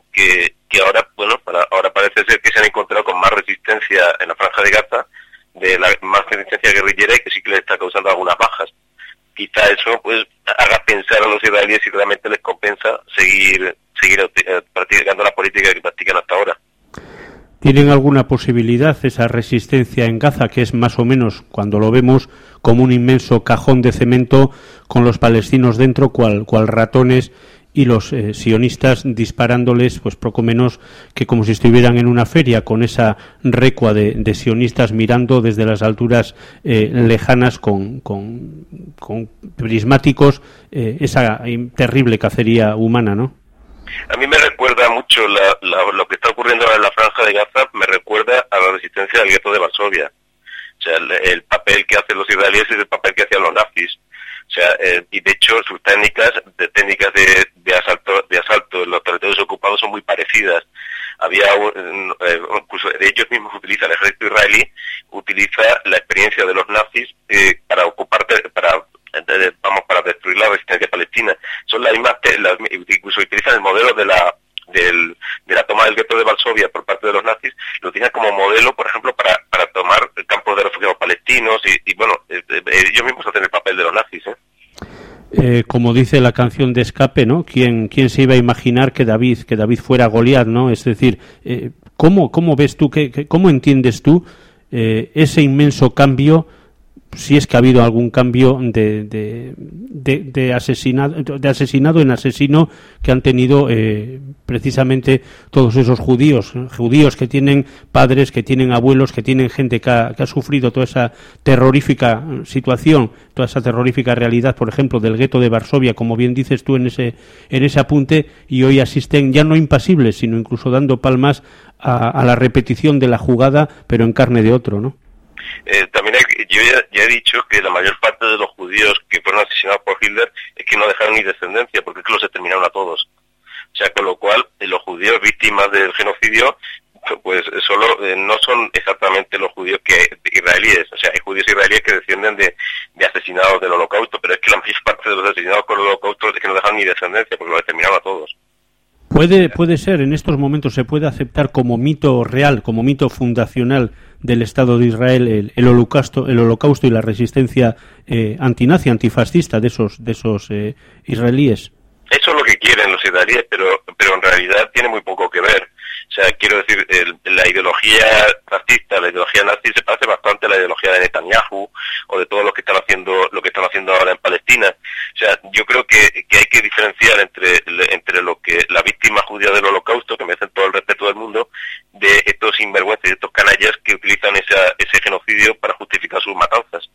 S6: ahora parece ser que se han encontrado con más resistencia en la franja de Gaza, más resistencia guerrillera, y que sí que les está causando algunas bajas. Quizá eso pues haga pensar a los israelíes si realmente les compensa seguir practicando la política que practican hasta ahora.
S3: ¿Tienen alguna posibilidad esa resistencia en Gaza, que es más o menos, cuando lo vemos, como un inmenso cajón de cemento con los palestinos dentro, cual ratones, y los sionistas disparándoles pues poco menos que como si estuvieran en una feria, con esa recua de sionistas mirando desde las alturas lejanas con prismáticos esa terrible cacería humana, ¿no?
S6: A mí me recuerda mucho lo que está ocurriendo ahora en la franja de Gaza, me recuerda a la resistencia del gueto de Varsovia. O sea, el papel que hacen los israelíes es el papel que hacían los nazis. O sea, sea, y de hecho sus técnicas de asalto en los territorios ocupados son muy parecidas. Había incluso de ellos mismos utilizan, el ejército israelí utiliza la experiencia de los nazis para para destruir la resistencia palestina. Son las mismas, incluso utilizan el modelo de la toma del gueto de Varsovia por parte de los nazis, lo utilizan como modelo, por ejemplo, para tomar campos de refugiados palestinos y bueno, ellos mismos hacen el papel de los nazis,
S3: como dice la canción de Escape, ¿no? ¿Quién se iba a imaginar que David fuera Goliat, ¿no? Es decir, ¿cómo ves tú, cómo entiendes tú ese inmenso cambio, si es que ha habido algún cambio de asesinado en asesino que han tenido precisamente todos esos judíos que tienen padres, que tienen abuelos, que tienen gente que ha sufrido toda esa terrorífica situación, toda esa terrorífica realidad, por ejemplo, del gueto de Varsovia, como bien dices tú en ese apunte, y hoy asisten ya no impasibles, sino incluso dando palmas a la repetición de la jugada, pero en carne de otro, ¿no?
S6: También yo ya he dicho que la mayor parte de los judíos que fueron asesinados por Hitler es que no dejaron ni descendencia, porque es que los exterminaron a todos. O sea, con lo cual, los judíos víctimas del genocidio, pues solo no son exactamente los judíos israelíes. O sea, hay judíos israelíes que descienden de asesinados del Holocausto, pero es que la mayor parte de los asesinados por el Holocausto es que no dejaron ni descendencia, porque los exterminaron a todos.
S3: Puede ser, en estos momentos se puede aceptar como mito real, como mito fundacional del Estado de Israel el holocausto y la resistencia antinazi, antifascista de esos israelíes.
S6: Eso es lo que quieren los israelíes, pero en realidad tiene muy poco que ver. O sea, quiero decir, la ideología fascista, la ideología nazi se parece bastante a la ideología de Netanyahu o de todos los que están haciendo ahora en Palestina. O sea, yo creo que hay que diferenciar entre lo que la víctima judía del Holocausto, que merecen todo el respeto del mundo, de estos sinvergüenzas y estos canallas que utilizan ese genocidio para justificar sus matanzas.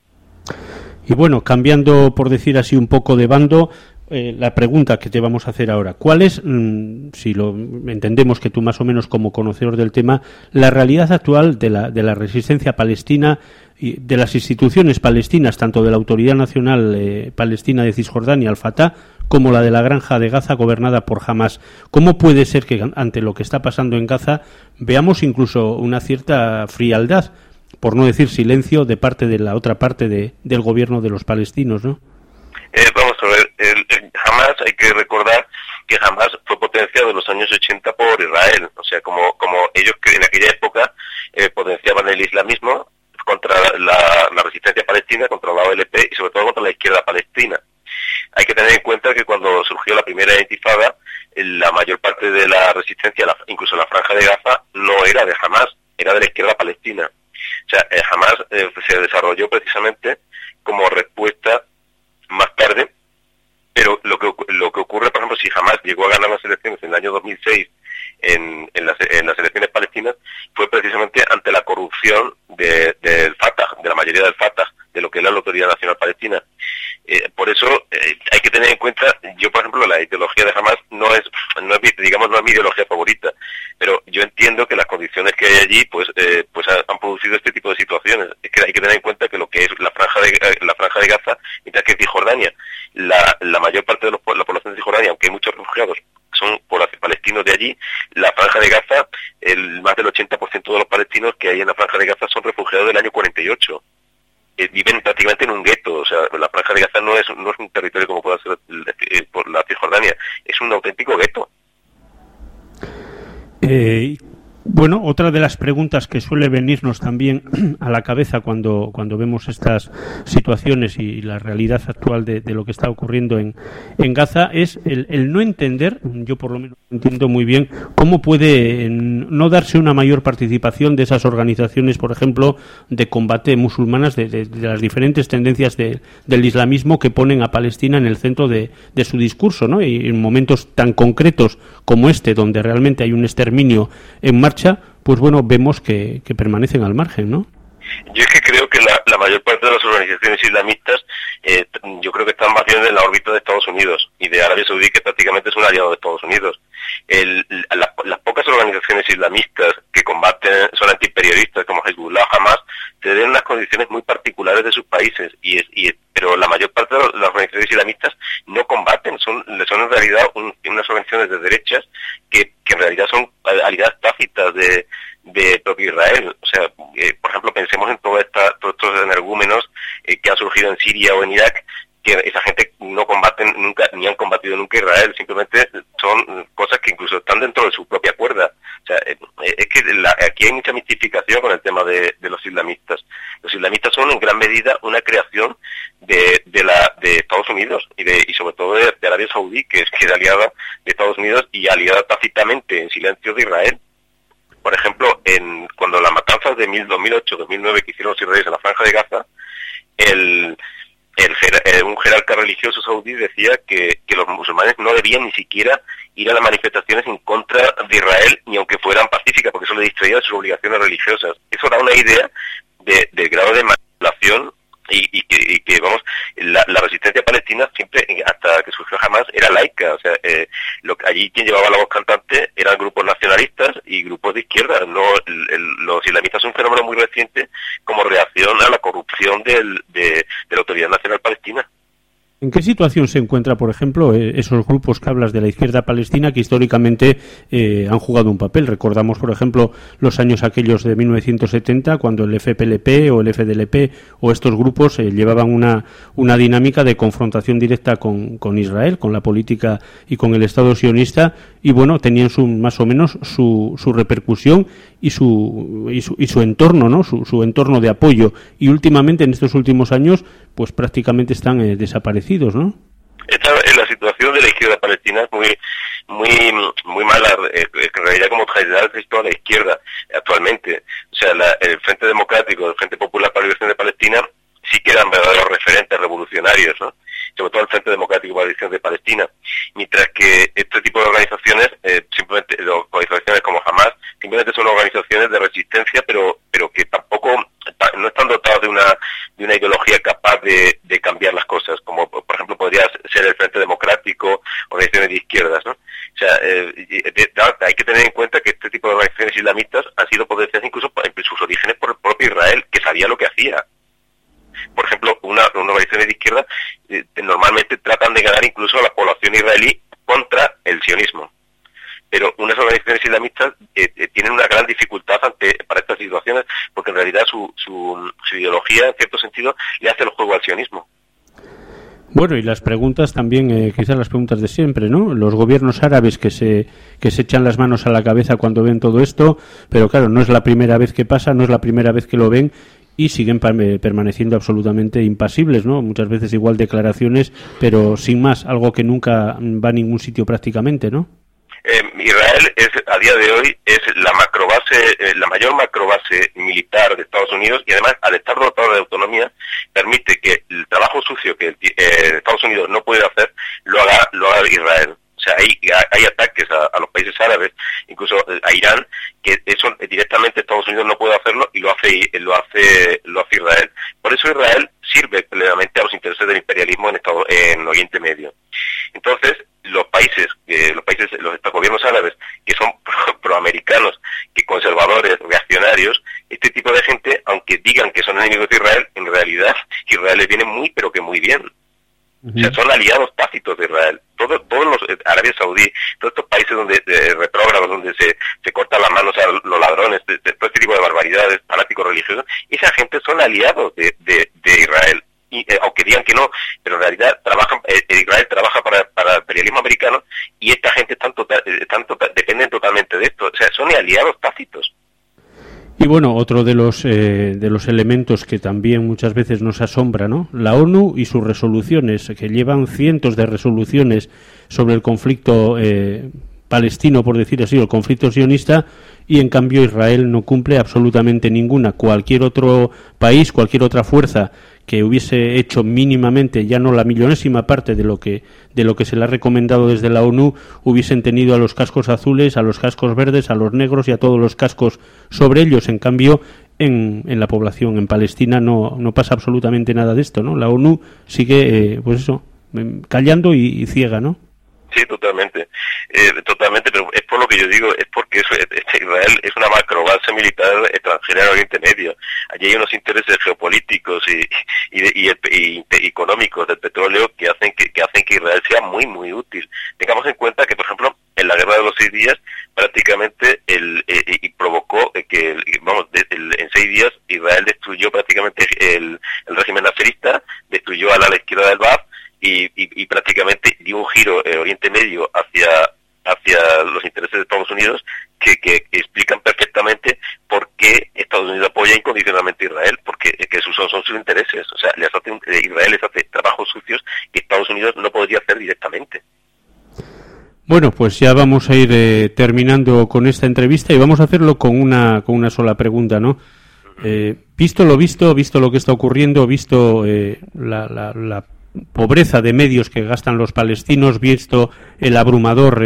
S3: Y bueno, cambiando, por decir así, un poco de bando, la pregunta que te vamos a hacer ahora, ¿cuál es, si lo entendemos que tú más o menos como conocedor del tema, la realidad actual de la resistencia palestina y de las instituciones palestinas, tanto de la Autoridad Nacional Palestina de Cisjordania, al Fatah, como la de la Granja de Gaza gobernada por Hamás? ¿Cómo puede ser que ante lo que está pasando en Gaza veamos incluso una cierta frialdad, por no decir silencio, de parte de la otra parte del gobierno de los palestinos, ¿no?
S6: Vamos a ver, Hamás, hay que recordar que Hamás fue potenciado en los años 80 por Israel, o sea, como ellos que en aquella época potenciaban el islamismo contra la resistencia palestina, contra la OLP y sobre todo contra la izquierda palestina. Hay que tener en cuenta que cuando surgió la primera intifada, la mayor parte de la resistencia, incluso la franja de Gaza, no era de Hamás, era de la izquierda palestina. O sea, Hamás se desarrolló precisamente como respuesta más tarde, pero lo que ocurre, por ejemplo, si Hamás llegó a ganar las elecciones en el año 2006 en las elecciones palestinas, fue precisamente ante la corrupción del Fatah, de la mayoría del Fatah, de lo que es la Autoridad Nacional Palestina. Por eso hay que tener en cuenta, yo por ejemplo, la ideología de Hamás no es mi ideología favorita, pero yo entiendo que las condiciones que hay allí pues han producido este tipo de situaciones. Es que hay que tener en cuenta que lo que es la franja de Gaza, mientras que Cisjordania, la mayor parte de la población de Cisjordania, aunque hay muchos refugiados, son palestinos de allí. La franja de Gaza, más del 80% de los palestinos que hay en la franja de Gaza son refugiados del año 48. Viven prácticamente en un gueto. O sea, la franja de Gaza no es un territorio como puede ser por la Cisjordania, es un auténtico gueto.
S3: Bueno, otra de las preguntas que suele venirnos también a la cabeza cuando vemos estas situaciones y la realidad actual de lo que está ocurriendo en Gaza es el no entender, yo por lo menos entiendo muy bien, cómo puede no darse una mayor participación de esas organizaciones, por ejemplo, de combate musulmanas, de las diferentes tendencias del islamismo que ponen a Palestina en el centro de su discurso, ¿no? Y en momentos tan concretos como este, donde realmente hay un exterminio en marcha, pues bueno, vemos que permanecen al margen, ¿no?
S6: Yo es que creo que la mayor parte de las organizaciones islamistas yo creo que están más bien en la órbita de Estados Unidos y de Arabia Saudí, que prácticamente es un aliado de Estados Unidos. Las pocas organizaciones islamistas que combaten, son antiimperialistas, como Hezbollah, Hamas, se den unas condiciones muy particulares de sus países, pero la mayor parte de las organizaciones islamistas no combaten, son en realidad unas organizaciones de derechas que en realidad son aliadas tácitas de propio Israel. O sea, por ejemplo, pensemos en todos estos energúmenos que han surgido en Siria o en Irak, que esa gente no combaten nunca, ni han combatido nunca Israel, simplemente son cosas que incluso están dentro de su propia cuerda. O sea, es que aquí hay mucha mistificación con el tema de los islamistas. Los islamistas son en gran medida una creación de Estados Unidos y sobre todo de Arabia Saudí, que es aliada de Estados Unidos y aliada tácitamente en silencio de Israel. Por ejemplo, cuando las matanzas de 2008-2009 que hicieron los israelíes en la Franja de Gaza, un jerarca religioso saudí decía que los musulmanes no debían ni siquiera ir a las manifestaciones en contra de Israel, ni aunque fueran pacíficas, porque eso le distraía de sus obligaciones religiosas. Eso da una idea del grado de manipulación y que vamos, la resistencia palestina siempre, hasta que surgió Hamás, era laica. O sea, allí quien llevaba la voz cantante eran grupos nacionalistas y grupos de izquierda. No, los islamistas son un fenómeno muy reciente como reacción a la corrupción de la Autoridad Nacional Palestina.
S3: ¿En qué situación se encuentra, por ejemplo, esos grupos que hablas de la izquierda palestina que históricamente han jugado un papel? Recordamos, por ejemplo, los años aquellos de 1970, cuando el FPLP o el FDLP o estos grupos llevaban una dinámica de confrontación directa con Israel, con la política y con el Estado sionista, y bueno, tenían más o menos su repercusión y su entorno, ¿no? Su entorno de apoyo, y últimamente, en estos últimos años, pues prácticamente están desaparecidos, ¿no?
S6: La situación de la izquierda palestina es muy mala, en realidad, como general de toda la izquierda actualmente. O sea, el Frente Democrático, el Frente Popular para la Liberación de Palestina, sí que eran verdaderos referentes revolucionarios, ¿no? Sobre todo el Frente Democrático para la Liberación de Palestina. Mientras que este tipo de organizaciones, simplemente, organizaciones como Hamás, simplemente son organizaciones de resistencia, pero que tampoco no están dotadas de una ideología capaz de cambiar las cosas, como por ejemplo podría ser el Frente Democrático, organizaciones de izquierdas, ¿no? O sea, hay que tener en cuenta que este tipo de organizaciones islamistas han sido potenciadas incluso en sus orígenes por el propio Israel, que sabía lo que hacía. Por ejemplo, una organización de izquierda normalmente tratan de ganar incluso a la población israelí contra el sionismo. Pero unas organizaciones islamistas tienen una gran dificultad para estas situaciones, porque en realidad su ideología, en cierto sentido, le hace el juego al sionismo.
S3: Bueno, y las preguntas también, quizás las preguntas de siempre, ¿no? Los gobiernos árabes que se echan las manos a la cabeza cuando ven todo esto, pero claro, no es la primera vez que pasa, no es la primera vez que lo ven, y siguen permaneciendo absolutamente impasibles, ¿no? Muchas veces igual declaraciones, pero sin más, algo que nunca va a ningún sitio prácticamente, ¿no?
S6: Israel a día de hoy es la mayor macrobase militar de Estados Unidos, y además, al estar dotado de autonomía, permite que el trabajo sucio que Estados Unidos no puede hacer lo haga Israel. O sea, hay ataques a los países árabes, incluso a Irán, que eso directamente Estados Unidos no puede hacerlo, y lo hace Israel. Por eso Israel sirve plenamente a los intereses del imperialismo en Oriente Medio. Entonces, los gobiernos árabes que son proamericanos, que conservadores, reaccionarios, este tipo de gente, aunque digan que son enemigos de Israel, en realidad Israel les viene muy, pero que muy bien. O sea, son aliados tácitos de Israel. Todos los Arabia Saudí, todos estos países retrógrados, donde se cortan las manos a los ladrones, todo este tipo de barbaridades, fanáticos religiosos, esa gente son aliados de Israel. Y aunque digan que no, pero en realidad Israel trabaja para el imperialismo americano, y esta gente dependen totalmente de esto. O sea, son aliados tácitos.
S3: Y bueno, otro de los elementos que también muchas veces nos asombra, ¿no? La ONU y sus resoluciones, que llevan cientos de resoluciones sobre el conflicto palestino, por decir así, o el conflicto sionista, y en cambio Israel no cumple absolutamente ninguna. Cualquier otro país, cualquier otra fuerza que hubiese hecho mínimamente, ya no la millonésima parte de lo que se le ha recomendado desde la ONU, hubiesen tenido a los cascos azules, a los cascos verdes, a los negros y a todos los cascos sobre ellos. En cambio, en la población, en Palestina, no pasa absolutamente nada de esto, ¿no? La ONU sigue, callando y ciega, ¿no?
S6: Sí, totalmente, pero es por lo que yo digo, es porque Israel es una macrobase militar extranjera en Oriente Medio. Allí hay unos intereses geopolíticos y económicos del petróleo que hacen que Israel sea muy, muy útil. Tengamos en cuenta que, por ejemplo, en la guerra de los 6 días, prácticamente provocó que, en 6 días, Israel destruyó prácticamente el régimen nasserista, destruyó al ala izquierda del Ba'ath, y prácticamente dio un giro en Oriente Medio hacia los intereses de Estados Unidos que explican perfectamente por qué Estados Unidos apoya incondicionalmente a Israel, porque esos son sus intereses. O sea, Israel les hace trabajos sucios que Estados Unidos no podría hacer directamente.
S3: Bueno, pues ya vamos a ir terminando con esta entrevista y vamos a hacerlo con una sola pregunta, ¿no? Visto lo que está ocurriendo, visto la pobreza de medios que gastan los palestinos, visto el abrumador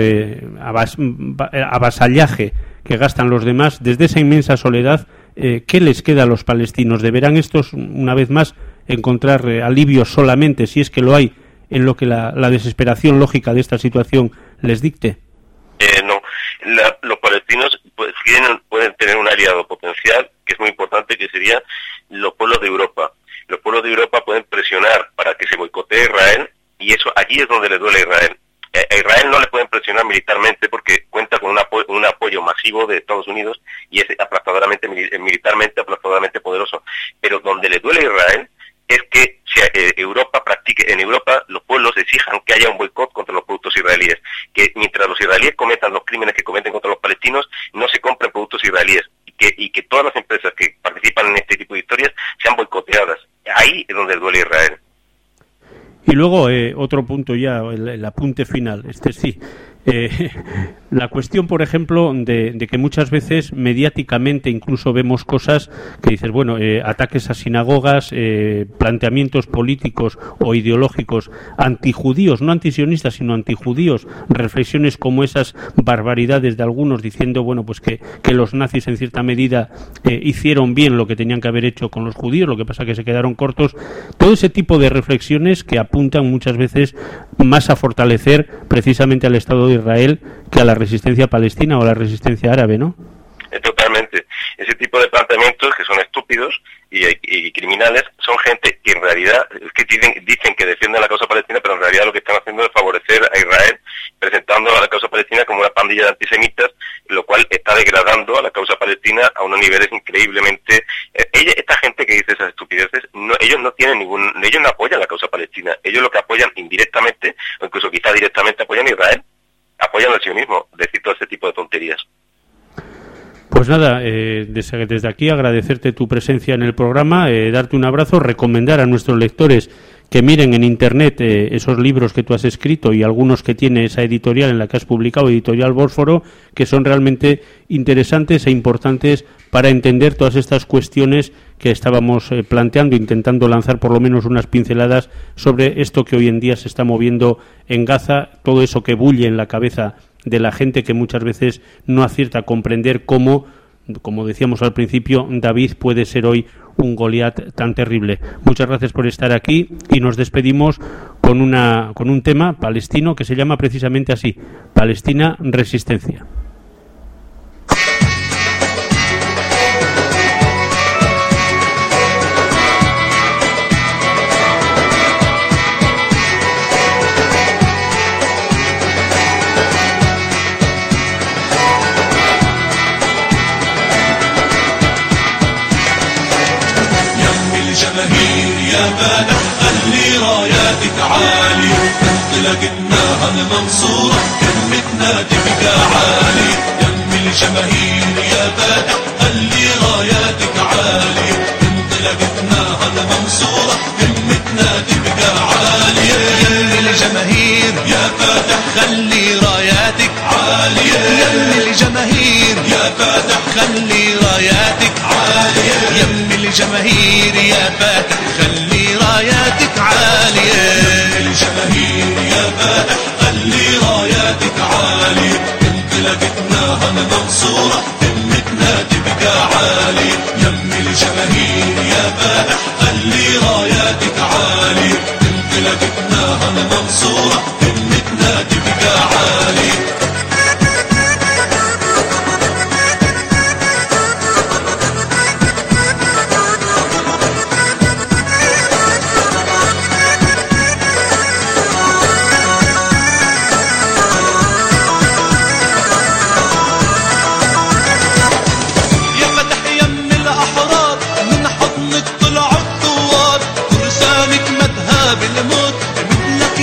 S3: avasallaje que gastan los demás, desde esa inmensa soledad, ¿qué les queda a los palestinos? ¿Deberán estos, una vez más, encontrar alivio solamente, si es que lo hay, en lo que la desesperación lógica de esta situación les dicte?
S6: No, los palestinos pueden tener un aliado potencial, que es muy importante, que serían los pueblos de Europa. Los pueblos de Europa pueden presionar para que se boicotee Israel, y eso allí es donde le duele a Israel. A Israel no le pueden presionar militarmente porque cuenta con un apoyo masivo de Estados Unidos y es militarmente aplastadoramente poderoso. Pero donde le duele a Israel es que en Europa los pueblos exijan que haya un boicot contra los productos israelíes, que mientras los israelíes cometan los crímenes que cometen contra los palestinos, no se compren productos israelíes, y que todas las empresas que participan en este tipo de historias sean boicoteadas. Ahí es donde duele Israel.
S3: Y luego otro punto ya, el apunte final, sí. La cuestión, por ejemplo, de que muchas veces mediáticamente incluso vemos cosas que dices, bueno, ataques a sinagogas, planteamientos políticos o ideológicos antijudíos, no antisionistas, sino antijudíos, reflexiones como esas barbaridades de algunos diciendo, bueno, pues que los nazis en cierta medida hicieron bien lo que tenían que haber hecho con los judíos, lo que pasa que se quedaron cortos. Todo ese tipo de reflexiones que apuntan muchas veces más a fortalecer precisamente al Estado de Israel que a la resistencia palestina o a la resistencia árabe, ¿no?
S6: Totalmente. Ese tipo de planteamientos, que son estúpidos y criminales, son gente que en realidad dicen que defienden la causa palestina, pero en realidad lo que están haciendo es favorecer a Israel, presentando a la causa palestina como una pandilla de antisemitas, lo cual está degradando a la causa palestina a unos niveles increíblemente... Esta gente que dice esas estupideces, ellos no apoyan la causa palestina, ellos lo que apoyan indirectamente, o incluso quizá directamente apoyan a Israel, apoyan al sionismo, decir todo ese tipo de tonterías.
S3: Pues nada, desde aquí agradecerte tu presencia en el programa, darte un abrazo, recomendar a nuestros lectores que miren en internet esos libros que tú has escrito y algunos que tiene esa editorial en la que has publicado, Editorial Bósforo, que son realmente interesantes e importantes para entender todas estas cuestiones que estábamos planteando, intentando lanzar por lo menos unas pinceladas sobre esto que hoy en día se está moviendo en Gaza, todo eso que bulle en la cabeza de la gente que muchas veces no acierta a comprender cómo, como decíamos al principio, David puede ser hoy un Goliat tan terrible. Muchas gracias por estar aquí y nos despedimos con un tema palestino que se llama precisamente así, Palestina Resistencia.
S4: يا فاتح خلي راياتك عالي انطلقتنا المنصورة كلمتنا تبقى عالي يم الجماهير يا فاتح خلي راياتك عالي انطلقتنا المنصورة كلمتنا تبقى عالي يم الجماهير يا فاتح خلي راياتك عالي يم الجماهير يا فاتح خلي راياتك عالي يم الجماهير يا فاتح خلي راياتك عالية الجماهير يا فاتح خلي راياتك عالية انطلقتنا المنصورة همتنا تبقى عالية يم الجماهير يا فاتح خلي راياتك عالية انطلقتنا المنصورة همتنا تبقى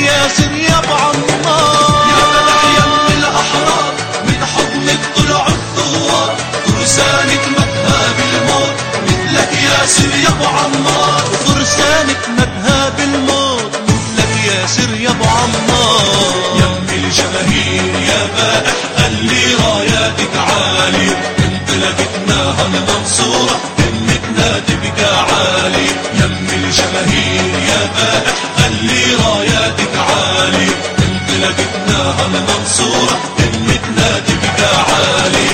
S9: ياسر يا ابو عمار يا فتح يم الاحرار من حضنك طلعوا الثوار فرسانك مذهب الموت مثلك ياسر يا ابو عمار فرسانك مذهب الموت مثلك ياسر يا ابو عمار يم الجماهير يا بائح خلي راياتك عالي انطلقتنا المنصورة همتنا تبقى عالي يم الجماهير يا بائح خلي راياتك عالي انطلقتنا المنصورة همتنا تبقى عالي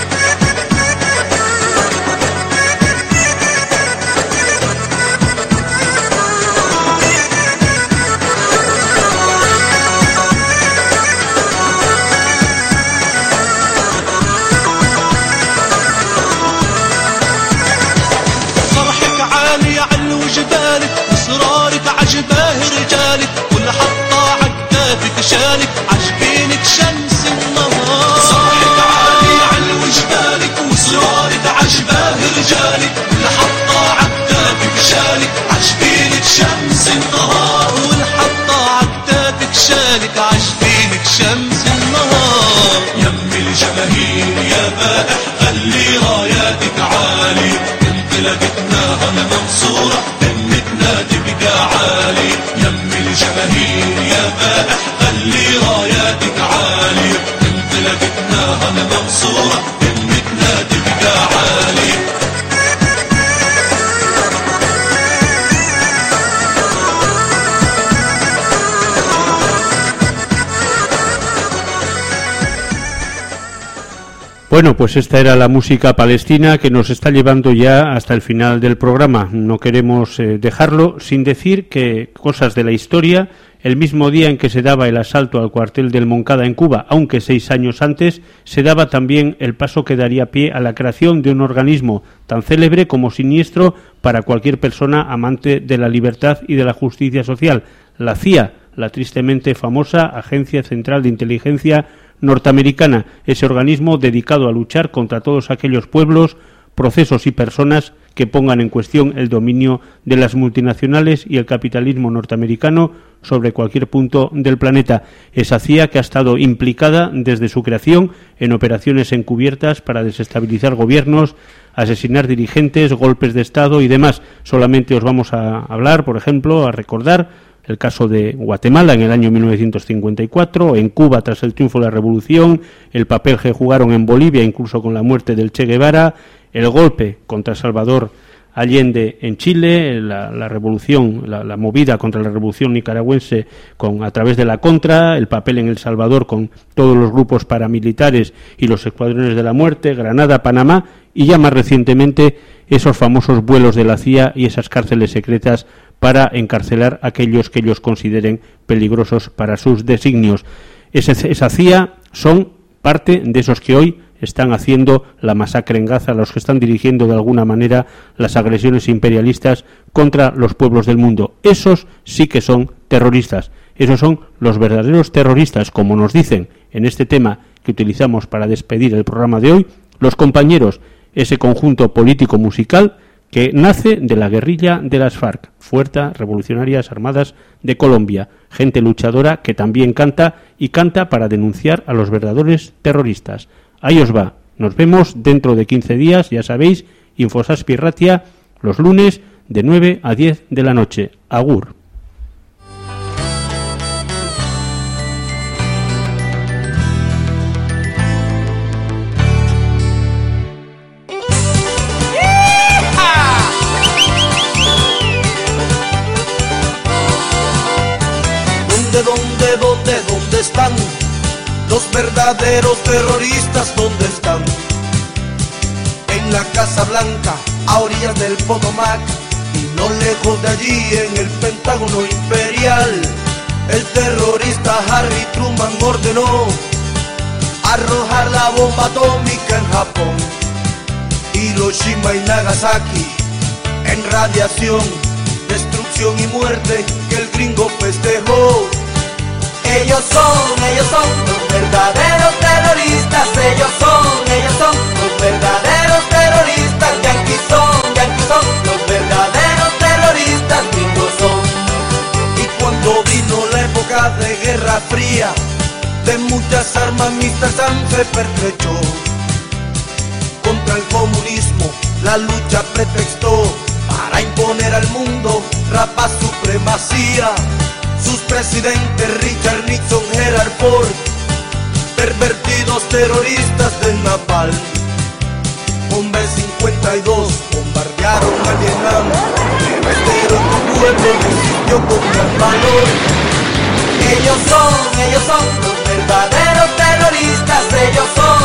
S9: جبالك اصرارك عجباه رجالك والحطة عكتافك شالك عجبينك شمس النهار صاحك عالي علو جبالك واصرارك عجباه رجالك والحطة عكتافك شالك عجبينك شمس النهار والحطة عكتافك شالك عجبينك شمس النهار يم الجماهير يا بائح خلي راياتك عالي انطلقتنا المنصورة همتنا تبقى عالي يم الجماهير يا بائح خلي راياتك عالي انطلقتنا المنصورة همتنا تبقى عالي
S3: Bueno, pues esta era la música palestina que nos está llevando ya hasta el final del programa. No queremos dejarlo sin decir que cosas de la historia, el mismo día en que se daba el asalto al cuartel del Moncada en Cuba, aunque 6 años antes, se daba también el paso que daría pie a la creación de un organismo tan célebre como siniestro para cualquier persona amante de la libertad y de la justicia social, la CIA, la tristemente famosa Agencia Central de Inteligencia norteamericana, ese organismo dedicado a luchar contra todos aquellos pueblos, procesos y personas que pongan en cuestión el dominio de las multinacionales y el capitalismo norteamericano sobre cualquier punto del planeta. Esa CIA que ha estado implicada desde su creación en operaciones encubiertas para desestabilizar gobiernos, asesinar dirigentes, golpes de Estado y demás. Solamente os vamos a hablar, por ejemplo, a recordar el caso de Guatemala en el año 1954, en Cuba tras el triunfo de la revolución, el papel que jugaron en Bolivia incluso con la muerte del Che Guevara, el golpe contra Salvador Allende en Chile, la revolución, la movida contra la revolución nicaragüense a través de la Contra, el papel en El Salvador con todos los grupos paramilitares y los escuadrones de la muerte, Granada, Panamá y ya más recientemente esos famosos vuelos de la CIA y esas cárceles secretas para encarcelar a aquellos que ellos consideren peligrosos para sus designios. Esa CIA son parte de esos que hoy están haciendo la masacre en Gaza, los que están dirigiendo de alguna manera las agresiones imperialistas contra los pueblos del mundo. Esos sí que son terroristas. Esos son los verdaderos terroristas, como nos dicen en este tema que utilizamos para despedir el programa de hoy, los compañeros, ese conjunto político musical que nace de la guerrilla de las FARC, Fuerzas Revolucionarias Armadas de Colombia, gente luchadora que también canta y canta para denunciar a los verdaderos terroristas. Ahí os va. Nos vemos dentro de 15 días, ya sabéis, Infosaspi Ratia, los lunes de 9 a 10 de la noche. Agur.
S10: ¿Dónde están los verdaderos terroristas? ¿Dónde están? En la Casa Blanca, a orillas del Potomac, y no lejos de allí en el Pentágono Imperial, el terrorista Harry Truman ordenó arrojar la bomba atómica en Japón, Hiroshima y Nagasaki, en radiación, destrucción y muerte que el gringo festejó. Ellos son los verdaderos terroristas, ellos son los verdaderos terroristas, yanquis son los verdaderos terroristas, gringos son. Y cuando vino la época época de guerra fría, de muchas armas Mr. Sam se pertrechó. Contra el comunismo la lucha pretextó para imponer al mundo rapaz supremacía. Sus presidentes Richard Nixon, Gerald Ford, pervertidos terroristas del Napalm. Con B-52 bombardearon a Vietnam, pero tu pueblo resistió con gran valor. Ellos son los verdaderos terroristas, ellos son